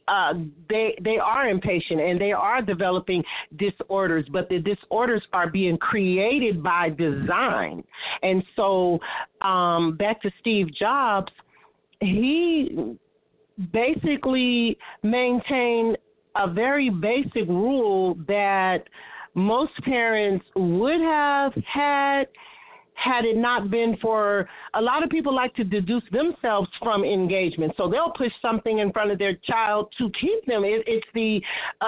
they are impatient and they are developing disorders, but the disorders are being created by design. And so back to Steve Jobs, he basically maintained a very basic rule that most parents would have had it not been for, a lot of people like to deduce themselves from engagement. So they'll push something in front of their child to keep them. It's the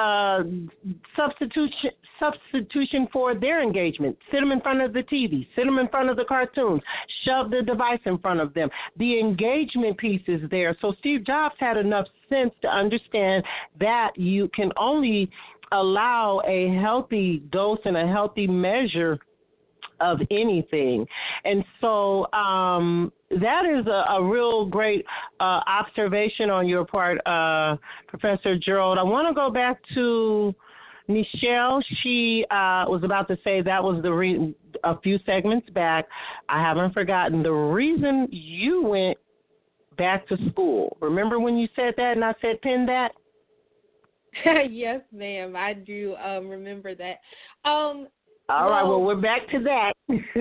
substitution for their engagement. Sit them in front of the TV, sit them in front of the cartoons, shove the device in front of them. The engagement piece is there. So Steve Jobs had enough sense to understand that you can only allow a healthy dose and a healthy measure of anything. And so that is a real great observation on your part, Professor Gerald. I want to go back to Nichelle. She was about to say that was a few segments back. I haven't forgotten the reason you went back to school. Remember when you said that and I said pin that? Yes, ma'am. I do remember that. All right, well, we're back to that.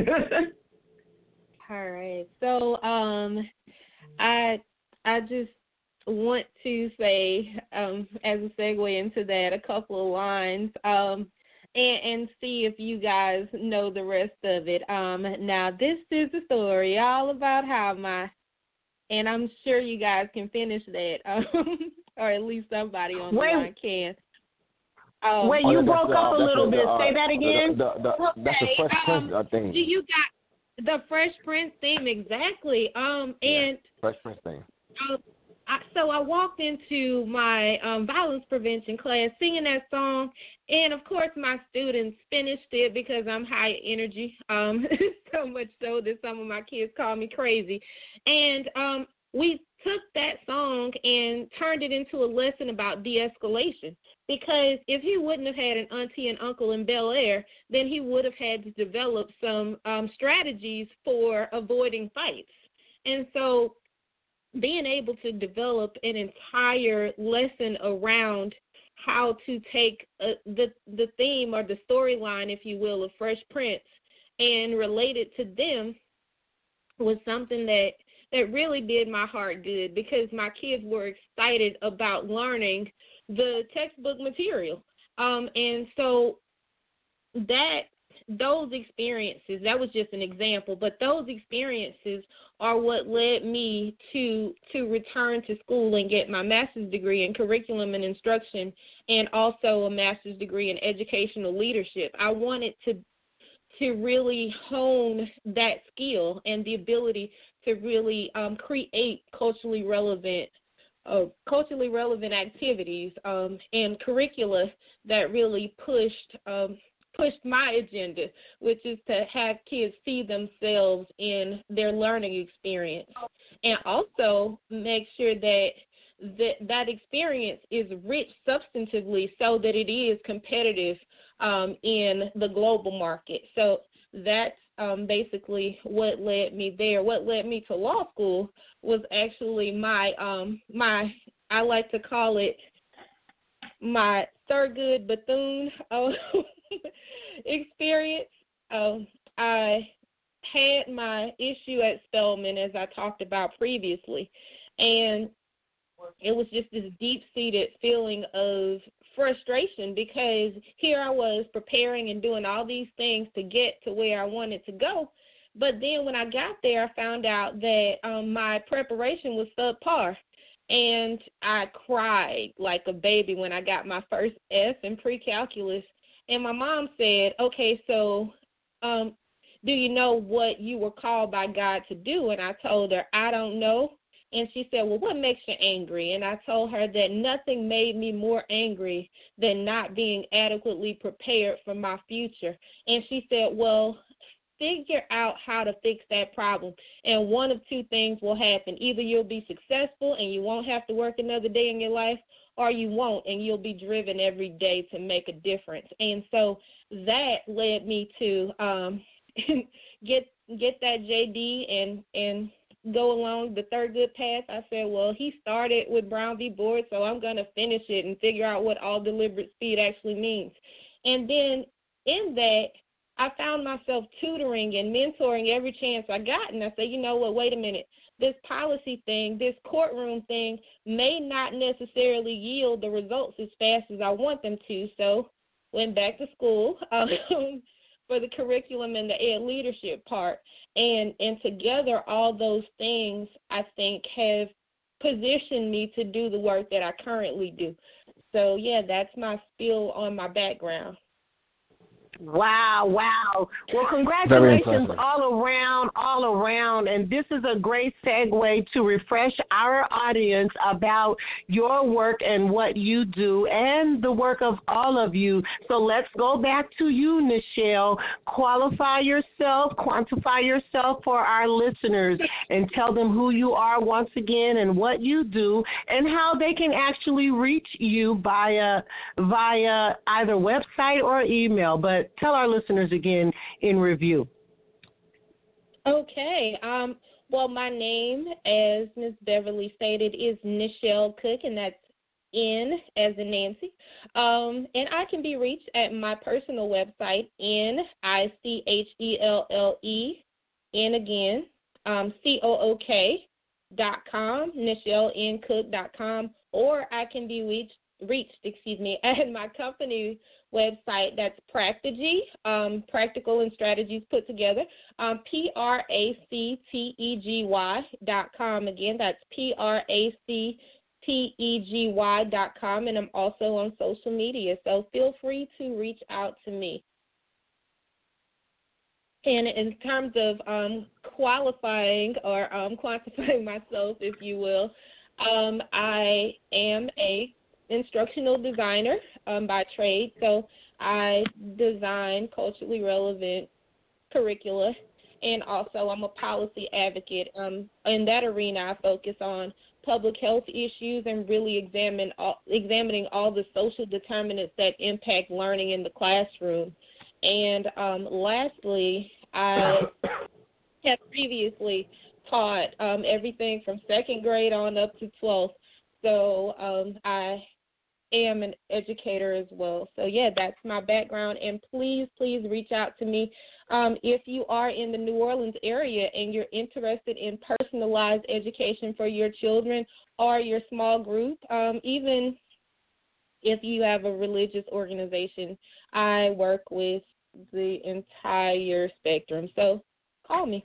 All right. So I just want to say, as a segue into that, a couple of lines and see if you guys know the rest of it. Now, this is a story all about how and I'm sure you guys can finish that, or at least somebody on the line can. You broke up a little bit. Say that again. That's the Fresh Prince, I think. Do you The Fresh Prince theme, exactly. And Fresh Prince theme. So I walked into my violence prevention class singing that song, and of course my students finished it because I'm high energy, so much so that some of my kids call me crazy. And we took that song and turned it into a lesson about de-escalation, because if he wouldn't have had an auntie and uncle in Bel Air, then he would have had to develop some strategies for avoiding fights. And so being able to develop an entire lesson around how to take the theme or the storyline, if you will, of Fresh Prince and relate it to them was something that really did my heart good, because my kids were excited about learning the textbook material. And so those experiences, that was just an example, but those experiences are what led me to return to school and get my master's degree in curriculum and instruction, and also a master's degree in educational leadership. I wanted to really hone that skill and the ability to really create culturally relevant activities and curricula that really pushed my agenda, which is to have kids see themselves in their learning experience, and also make sure that experience is rich substantively so that it is competitive in the global market. So that's basically what led me there. What led me to law school was actually my I like to call it my Thurgood Bethune experience. I had my issue at Spelman, as I talked about previously, and it was just this deep-seated feeling of frustration, because here I was preparing and doing all these things to get to where I wanted to go, but then when I got there, I found out that my preparation was subpar. And I cried like a baby when I got my first F in pre-calculus. And my mom said, okay, so do you know what you were called by God to do? And I told her, I don't know. And she said, well, what makes you angry? And I told her that nothing made me more angry than not being adequately prepared for my future. And she said, well, figure out how to fix that problem, and one of two things will happen. Either you'll be successful and you won't have to work another day in your life, or you won't, and you'll be driven every day to make a difference. And so that led me to get that JD and go along the Thurgood path. I said, well, he started with Brown v. Board, so I'm going to finish it and figure out what all deliberate speed actually means. And then in that, I found myself tutoring and mentoring every chance I got, and I said, you know what, wait a minute. This policy thing, this courtroom thing may not necessarily yield the results as fast as I want them to, so went back to school for the curriculum and the ed leadership part. And together, all those things, I think, have positioned me to do the work that I currently do. So, yeah, that's my spiel on my background. Wow. Well, congratulations all around. And this is a great segue to refresh our audience about your work and what you do and the work of all of you. So let's go back to you, Nichelle. Qualify yourself, quantify yourself for our listeners, and tell them who you are once again and what you do and how they can actually reach you via either website or email. But tell our listeners again in review. Okay. Well, my name, as Ms. Beverly stated, is Nichelle Cook, and that's N as in Nancy. And I can be reached at my personal website, NICHELLE, N again, COOK.com, NichelleNCook.com, or I can be reached at my company website. That's Practigy, Practical and Strategies Put Together, PRACTEGY.com. Again, that's PRACTEGY.com, and I'm also on social media, so feel free to reach out to me. And in terms of qualifying or quantifying myself, if you will, I am a instructional designer by trade. So I design culturally relevant curricula, and also I'm a policy advocate. In that arena, I focus on public health issues and really examining all the social determinants that impact learning in the classroom. And lastly, I have previously taught everything from second grade on up to 12th. So I am an educator as well. So, yeah, that's my background. And please reach out to me if you are in the New Orleans area and you're interested in personalized education for your children or your small group, even if you have a religious organization. I work with the entire spectrum. So call me.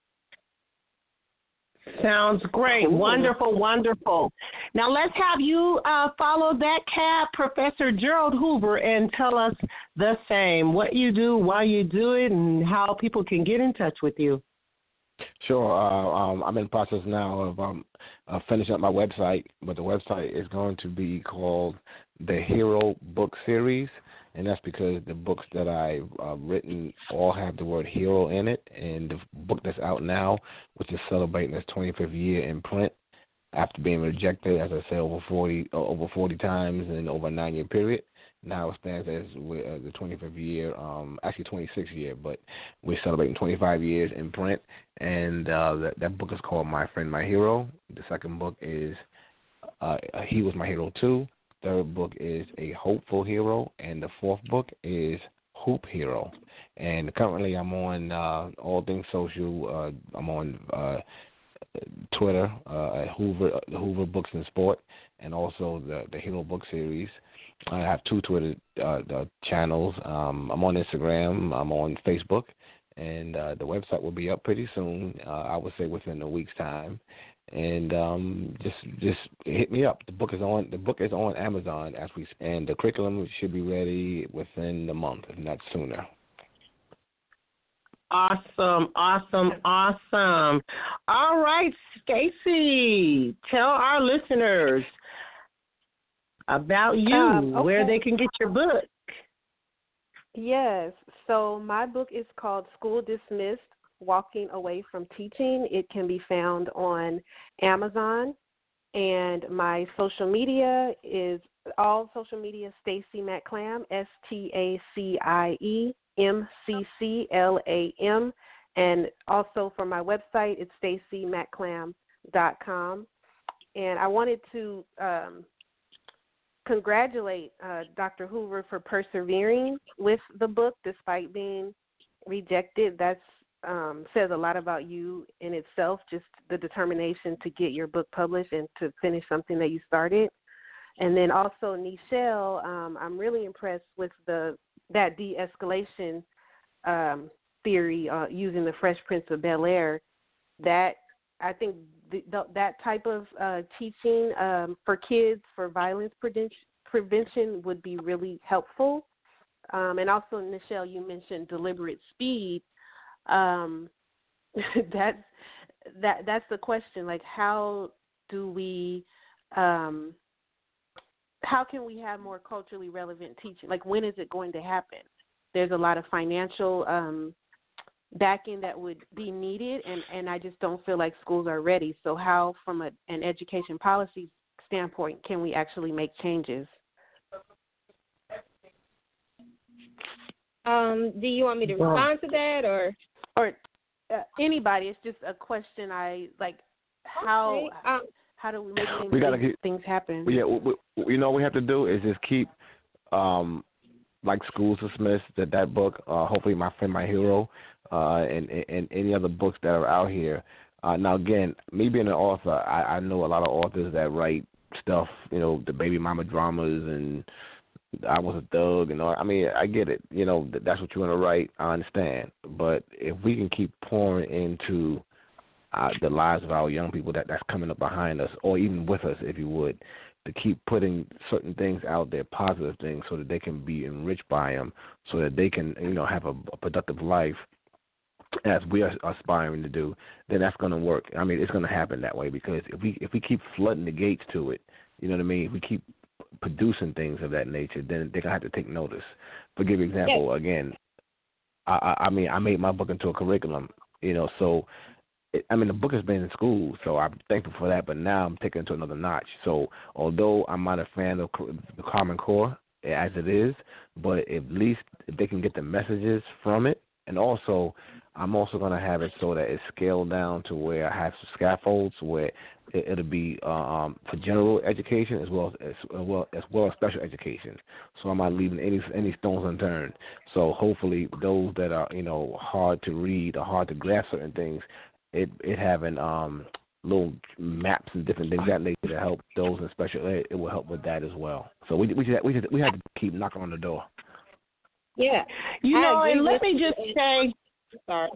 Sounds great. Wonderful, wonderful. Now let's have you follow that cat, Professor Gerald Hoover, and tell us the same, what you do, why you do it, and how people can get in touch with you. Sure. I'm in the process now of finishing up my website, but the website is going to be called the Hero Book Series, and that's because the books that I've written all have the word hero in it, and the book that's out now, which is celebrating its 25th year in print, after being rejected, as I said, over 40 times in over a 9-year period. Now it stands as the 25th year, actually 26th year, but we're celebrating 25 years in print, and that book is called My Friend, My Hero. The second book is He Was My Hero Too. Third book is A Hopeful Hero, and the fourth book is Hoop Hero. And currently I'm on all things social. I'm on Twitter at Hoover Books and Sport, and also the Hero Book Series. I have 2 Twitter channels. I'm on Instagram. I'm on Facebook, and the website will be up pretty soon. I would say within a week's time. And just hit me up. The book is on Amazon and the curriculum should be ready within the month, if not sooner. Awesome. All right, Stacy, tell our listeners about you, okay, where they can get your book. Yes. So my book is called School Dismissed, Walking Away from Teaching. It can be found on Amazon, and my social media is all social media Stacey McClam, STACIE MCCLAM, and also for my website it's staceymcclam.com. And I wanted to congratulate Dr. Hoover for persevering with the book despite being rejected. That's says a lot about you in itself, just the determination to get your book published and to finish something that you started. And then also, Nichelle, I'm really impressed with that de-escalation theory using the Fresh Prince of Bel-Air. That I think that type of teaching for kids for violence prevention would be really helpful. And also, Nichelle, you mentioned deliberate speed. That's the question. Like, how do we, how can we have more culturally relevant teaching? Like, when is it going to happen? There's a lot of financial backing that would be needed, and I just don't feel like schools are ready. So how, from an education policy standpoint, can we actually make changes? Do you want me to respond to that, or anybody? It's just a question. I like how do we make things happen? Yeah, you know what we have to do is just keep like Schools Dismissed, that book. Hopefully, My Friend, My Hero, and any other books that are out here. Now, again, me being an author, I know a lot of authors that write stuff. You know, the baby mama dramas and I Was a Thug and all. I mean, I get it. You know, that's what you want to write. I understand. But if we can keep pouring into the lives of our young people that's coming up behind us, or even with us, if you would, to keep putting certain things out there, positive things, so that they can be enriched by them, so that they can, you know, have a productive life. as we are aspiring to do, then that's going to work. I mean, it's going to happen that way because if we keep flooding the gates to it, you know what I mean? If we keep producing things of that nature, then they're going to have to take notice. For give example, again, I mean, I made my book into a curriculum, so the book has been in school, so I'm thankful for that, but now I'm taking it to another notch. So although I'm not a fan of the Common Core as it is, but at least if they can get the messages from it, and also I'm also going to have it so that it's scaled down to where I have some scaffolds where it'll be for general education as well as special education. So I'm not leaving any stones unturned. So hopefully those that are hard to read or hard to grasp certain things, it having little maps and different things that nature to help those in special ed. It will help with that as well. So we have to keep knocking on the door. Yeah, and let me just say, sorry.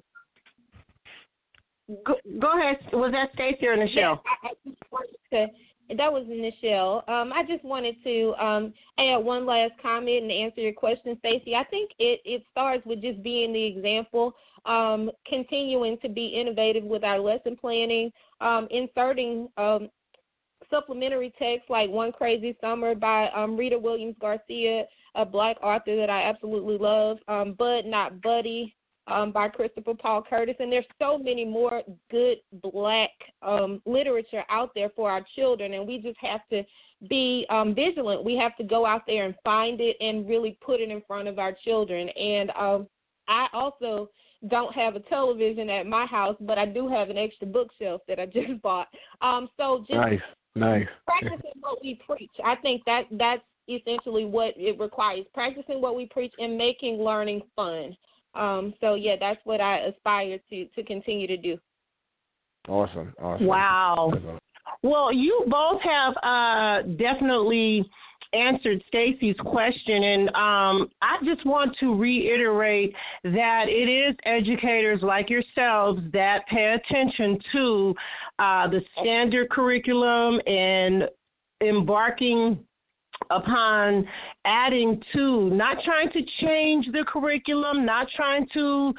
Go ahead. Was that Stacey or Nichelle? That was Nichelle. I just wanted to add one last comment and answer your question, Stacey. I think it starts with just being the example, continuing to be innovative with our lesson planning, inserting supplementary texts like One Crazy Summer by Rita Williams Garcia, a Black author that I absolutely love, Bud Not Buddy by Christopher Paul Curtis. And there's so many more good Black literature out there for our children, and we just have to be vigilant. We have to go out there and find it and really put it in front of our children. And I also don't have a television at my house, but I do have an extra bookshelf that I just bought. So just nice. Practicing what we preach. I think that's essentially what it requires, practicing what we preach and making learning fun. So, that's what I aspire to continue to do. Awesome. Wow. Well, you both have definitely answered Stacey's question, and I just want to reiterate that it is educators like yourselves that pay attention to the standard curriculum and embarking upon adding to, not trying to change the curriculum, not trying to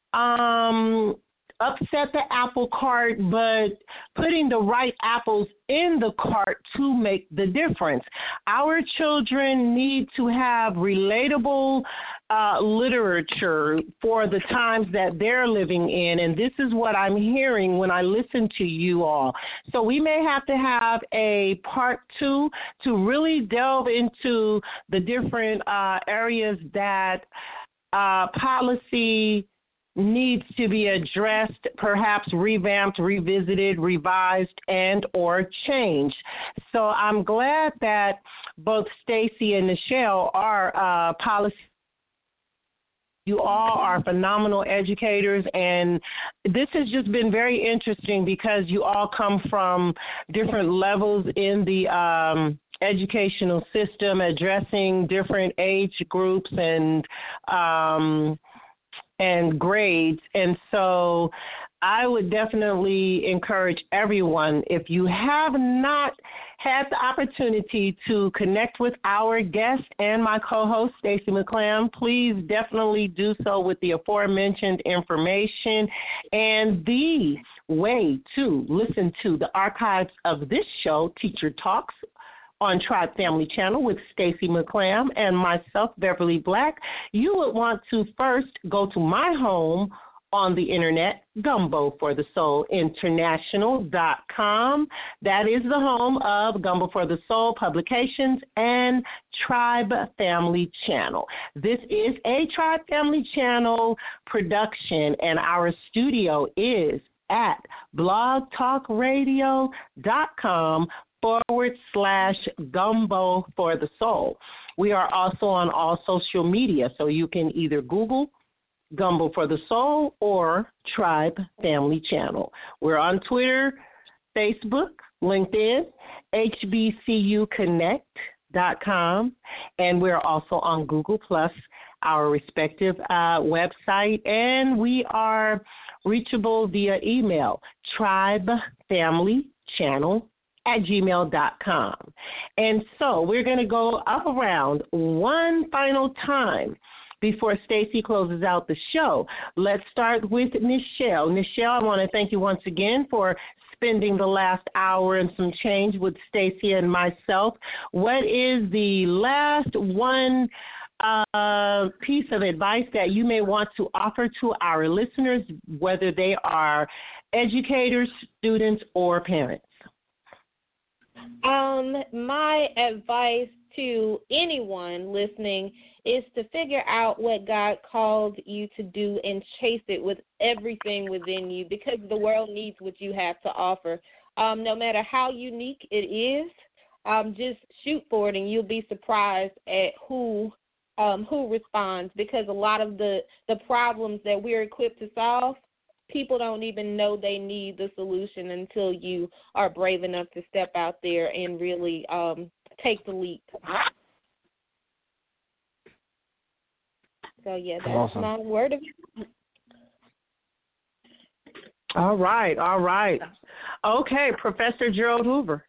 upset the apple cart, but putting the right apples in the cart to make the difference. Our children need to have relatable literature for the times that they're living in, and this is what I'm hearing when I listen to you all. So we may have to have a part 2 to really delve into the different areas that policy needs to be addressed, perhaps revamped, revisited, revised, and or changed. So I'm glad that both Stacey and Nichelle are policy. You all are phenomenal educators, and this has just been very interesting because you all come from different levels in the educational system, addressing different age groups and grades. And so I would definitely encourage everyone, if you have not had the opportunity to connect with our guest and my co-host, Stacey McClam, please definitely do so with the aforementioned information. And the way to listen to the archives of this show, Teacher Talks, on Tribe Family Channel with Stacey McClam and myself, Beverly Black, you would want to first go to my home on the internet, Gumbo for the Soul International.com. That is the home of Gumbo for the Soul Publications and Tribe Family Channel. This is a Tribe Family Channel production, and our studio is at blogtalkradio.com/Gumbo for the Soul. We are also on all social media, so you can either Google Gumbo for the Soul or Tribe Family Channel. We're on Twitter, Facebook, LinkedIn, HBCUconnect.com, and we're also on Google+, our respective website, and we are reachable via email, tribefamilychannel@gmail.com. And so we're going to go up around one final time before Stacy closes out the show. Let's start with Nichelle. Nichelle, I want to thank you once again for spending the last hour and some change with Stacy and myself. What is the last one piece of advice that you may want to offer to our listeners, whether they are educators, students, or parents? My advice to anyone listening is to figure out what God called you to do and chase it with everything within you, because the world needs what you have to offer. No matter how unique it is, just shoot for it, and you'll be surprised at who responds, because a lot of the problems that we're equipped to solve, people don't even know they need the solution until you are brave enough to step out there and really take the leap. So, yeah, that's awesome. my word of it. All right. Okay, Professor Gerald Hoover.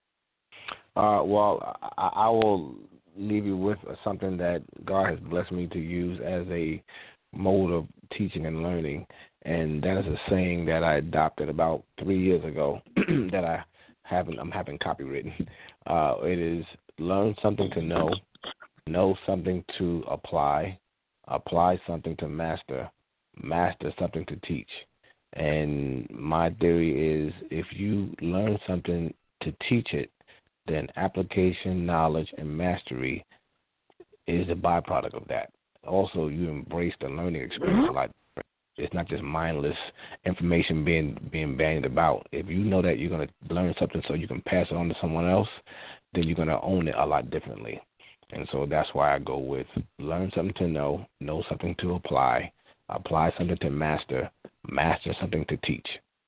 Well, I will leave you with something that God has blessed me to use as a mode of teaching and learning, and that is a saying that I adopted about 3 years ago that I'm having copywritten. It is learn something to know something to apply something to master something to teach. And my theory is if you learn something to teach it, then application, knowledge, and mastery is a byproduct of that. Also, you embrace the learning experience a lot. It's not just mindless information being bandied about. If you know that you're going to learn something so you can pass it on to someone else, then you're going to own it a lot differently. And so that's why I go with learn something to know something to apply something to master something to teach.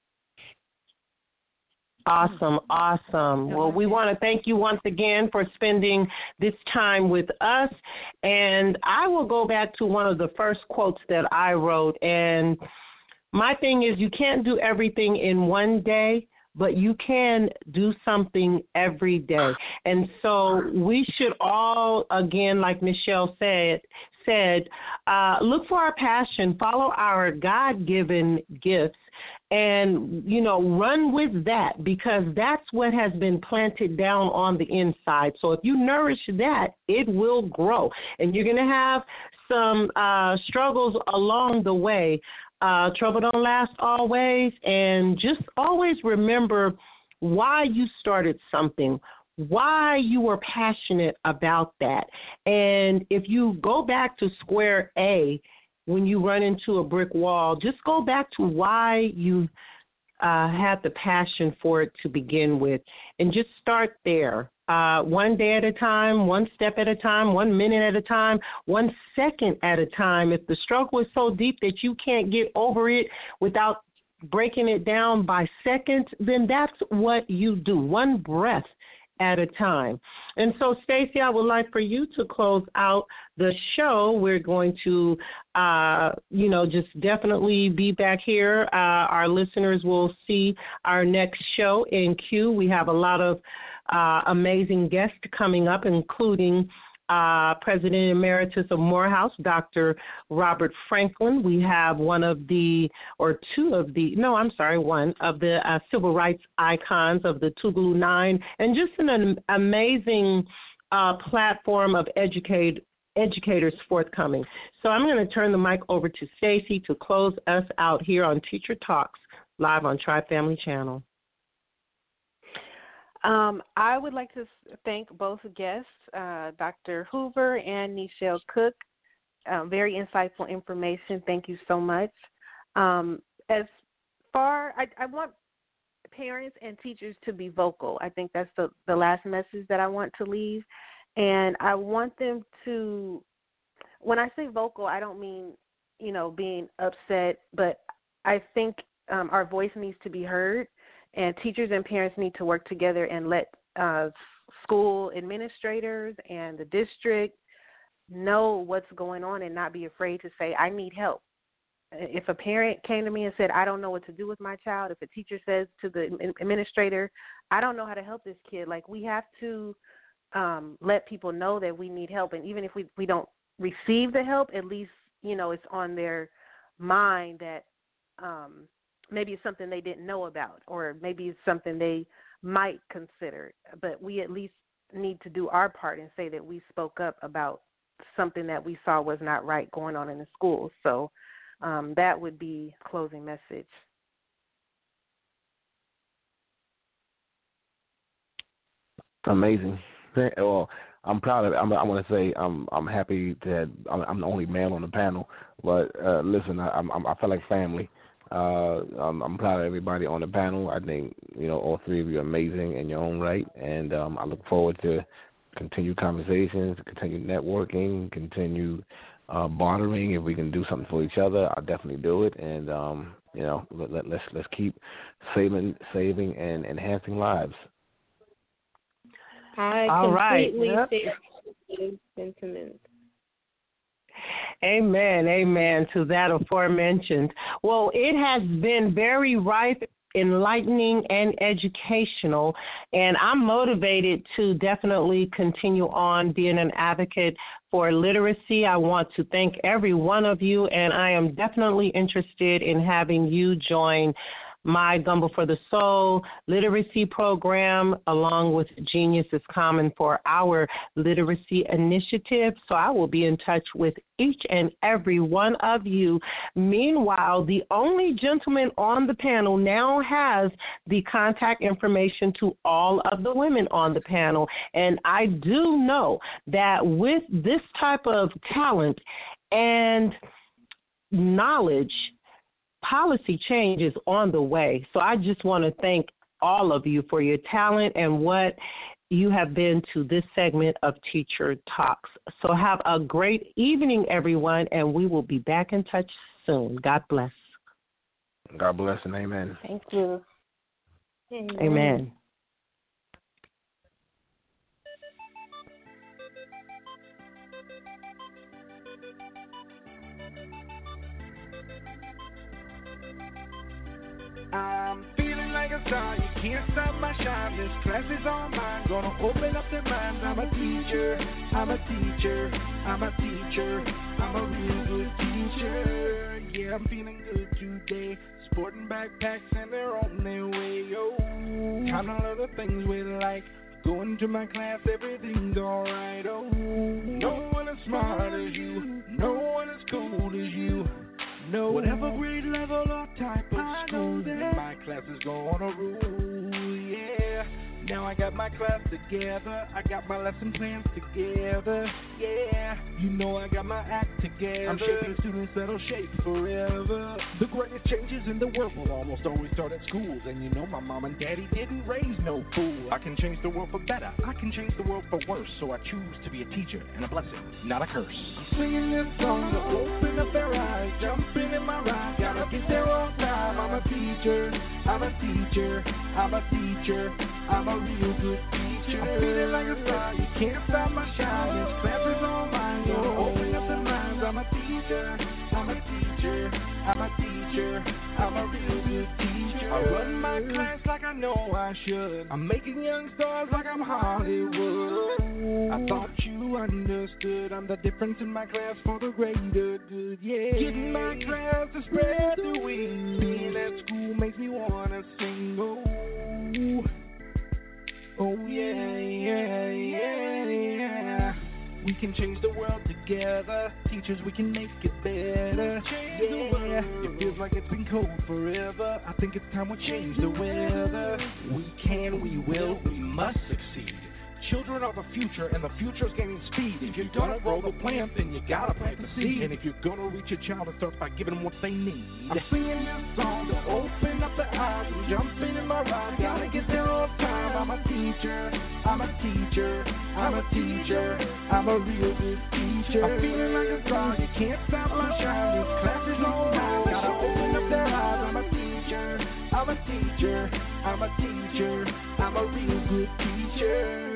Awesome. Well, we want to thank you once again for spending this time with us. And I will go back to one of the first quotes that I wrote. And my thing is, you can't do everything in one day, but you can do something every day. And so we should all, again, like Nichelle said, look for our passion, follow our God-given gifts, and, run with that, because that's what has been planted down on the inside. So if you nourish that, it will grow. And you're going to have some struggles along the way. Trouble don't last always. And just always remember why you started something, why you were passionate about that. And if you go back to square A, when you run into a brick wall, just go back to why you had the passion for it to begin with, and just start there. One day at a time, one step at a time, 1 minute at a time, 1 second at a time. If the struggle is so deep that you can't get over it without breaking it down by seconds, then that's what you do, one breath at a time. And so, Stacy, I would like for you to close out the show. We're going to, just definitely be back here. Our listeners will see our next show in Q. We have a lot of amazing guests coming up, including President Emeritus of Morehouse, Dr. Robert Franklin. We have one of the civil rights icons of the Tougaloo Nine, and just an amazing platform of educators forthcoming. So I'm going to turn the mic over to Stacy to close us out here on Teacher Talks, live on Tribe Family Channel. I would like to thank both guests, Dr. Hoover and Nichelle Cook. Very insightful information. Thank you so much. I want parents and teachers to be vocal. I think that's the last message that I want to leave. And I want them to, when I say vocal, I don't mean, being upset, but I think our voice needs to be heard. And teachers and parents need to work together and let school administrators and the district know what's going on and not be afraid to say, I need help. If a parent came to me and said, I don't know what to do with my child, if a teacher says to the administrator, I don't know how to help this kid, we have to let people know that we need help. And even if we don't receive the help, at least, it's on their mind that maybe it's something they didn't know about, or maybe it's something they might consider. But we at least need to do our part and say that we spoke up about something that we saw was not right going on in the schools. So that would be closing message. Amazing. Well, I'm proud of it. I want to say I'm happy that I'm the only man on the panel. But listen, I feel like family. I'm proud of everybody on the panel. I think all three of you are amazing in your own right, and I look forward to continued conversations, continued networking, continued bartering. If we can do something for each other, I'll definitely do it. And let's keep saving and enhancing lives. I completely share his sentiments. Amen to that aforementioned. Well, it has been very ripe, enlightening, and educational, and I'm motivated to definitely continue on being an advocate for literacy. I want to thank every one of you, and I am definitely interested in having you join my Gumbo for the Soul literacy program, along with Genius is Common for our literacy initiative. So I will be in touch with each and every one of you. Meanwhile, the only gentleman on the panel now has the contact information to all of the women on the panel. And I do know that with this type of talent and knowledge, policy change is on the way. So I just want to thank all of you for your talent and what you have been to this segment of Teacher Talks. So have a great evening, everyone, and we will be back in touch soon. God bless. God bless and amen. Thank you. Amen. I'm feeling like a star, you can't stop my shine. This class is all mine, gonna open up their minds. I'm a teacher, I'm a teacher, I'm a teacher, I'm a real good teacher. Yeah, I'm feeling good today. Sporting backpacks and they're on their way, yo. Kind of little things we like. Going to my class, everything's alright, oh. No one as smart as you, no one as cool as you. No, whatever grade level or type of school, my class is gonna rule, yeah. Now I got my class together, I got my lesson plans together, yeah. You know I got my act together. I'm shaping students that'll shape forever. The greatest changes in the world will almost always start at schools. And you know my mom and daddy didn't raise no fool. I can change the world for better, I can change the world for worse. So I choose to be a teacher and a blessing, not a curse. I'm singing this song to open up their eyes, jumping in my ride, gotta get there on time. I'm a teacher, I'm a teacher, I'm a teacher, I'm a real good teacher. I'm feeling like a star, you can't stop my shine. This class is all mine, yo. Open up the minds. I'm a teacher, I'm a teacher, I'm a teacher, I'm a real good teacher. I run my class like I know I should. I'm making young stars like I'm Hollywood. I thought you understood. I'm the difference in my class for the greater good, yeah. Getting my class to spread the wings. Being at school makes me wanna sing, oh. Oh yeah, yeah, yeah, yeah. We can change the world together. Teachers, we can make it better. Yeah, it feels like it's been cold forever. I think it's time we change the weather. We can, we will, we must succeed. Children are the future, and the future's gaining speed. If you're gonna grow the plant, then you gotta plant the seed. And if you're gonna reach a child, it starts by giving them what they need. I'm singing this song to open up the eyes and jumping in my ride. Gotta get there on time. I'm a teacher, I'm a teacher, I'm a teacher, I'm a real good teacher. I'm feeling like a star, you can't stop my shine. This class is all mine. Gotta open up their eyes. I'm a teacher, I'm a teacher, I'm a teacher, I'm a real good teacher.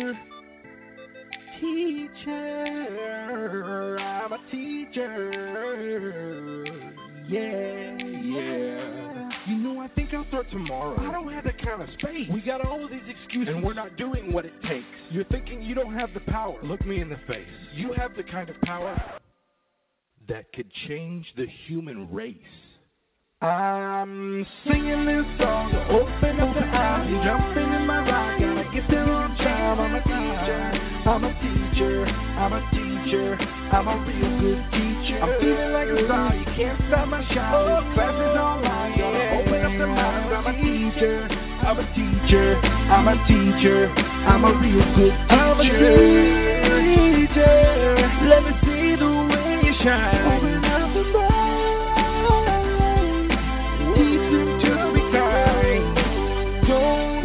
Teacher, I'm a teacher. Yeah, yeah. You know I think I'll start tomorrow. I don't have that kind of space. We got all of these excuses, and we're not doing what it takes. You're thinking you don't have the power. Look me in the face. You have the kind of power that could change the human race. I'm singing this song to open up the eyes and jumping in my ride. Gotta get there on time. I'm a teacher. I'm a teacher. I'm a teacher. I'm a real good teacher. I'm feeling like a star. You can't stop my shine. This class is online. Gotta open up the minds. I'm a teacher. I'm a teacher. I'm a teacher. I'm a real good teacher. I'm a teacher. Let me see the way you shine. Open up the mind.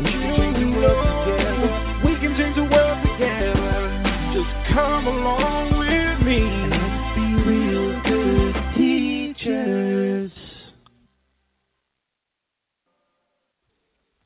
Come along.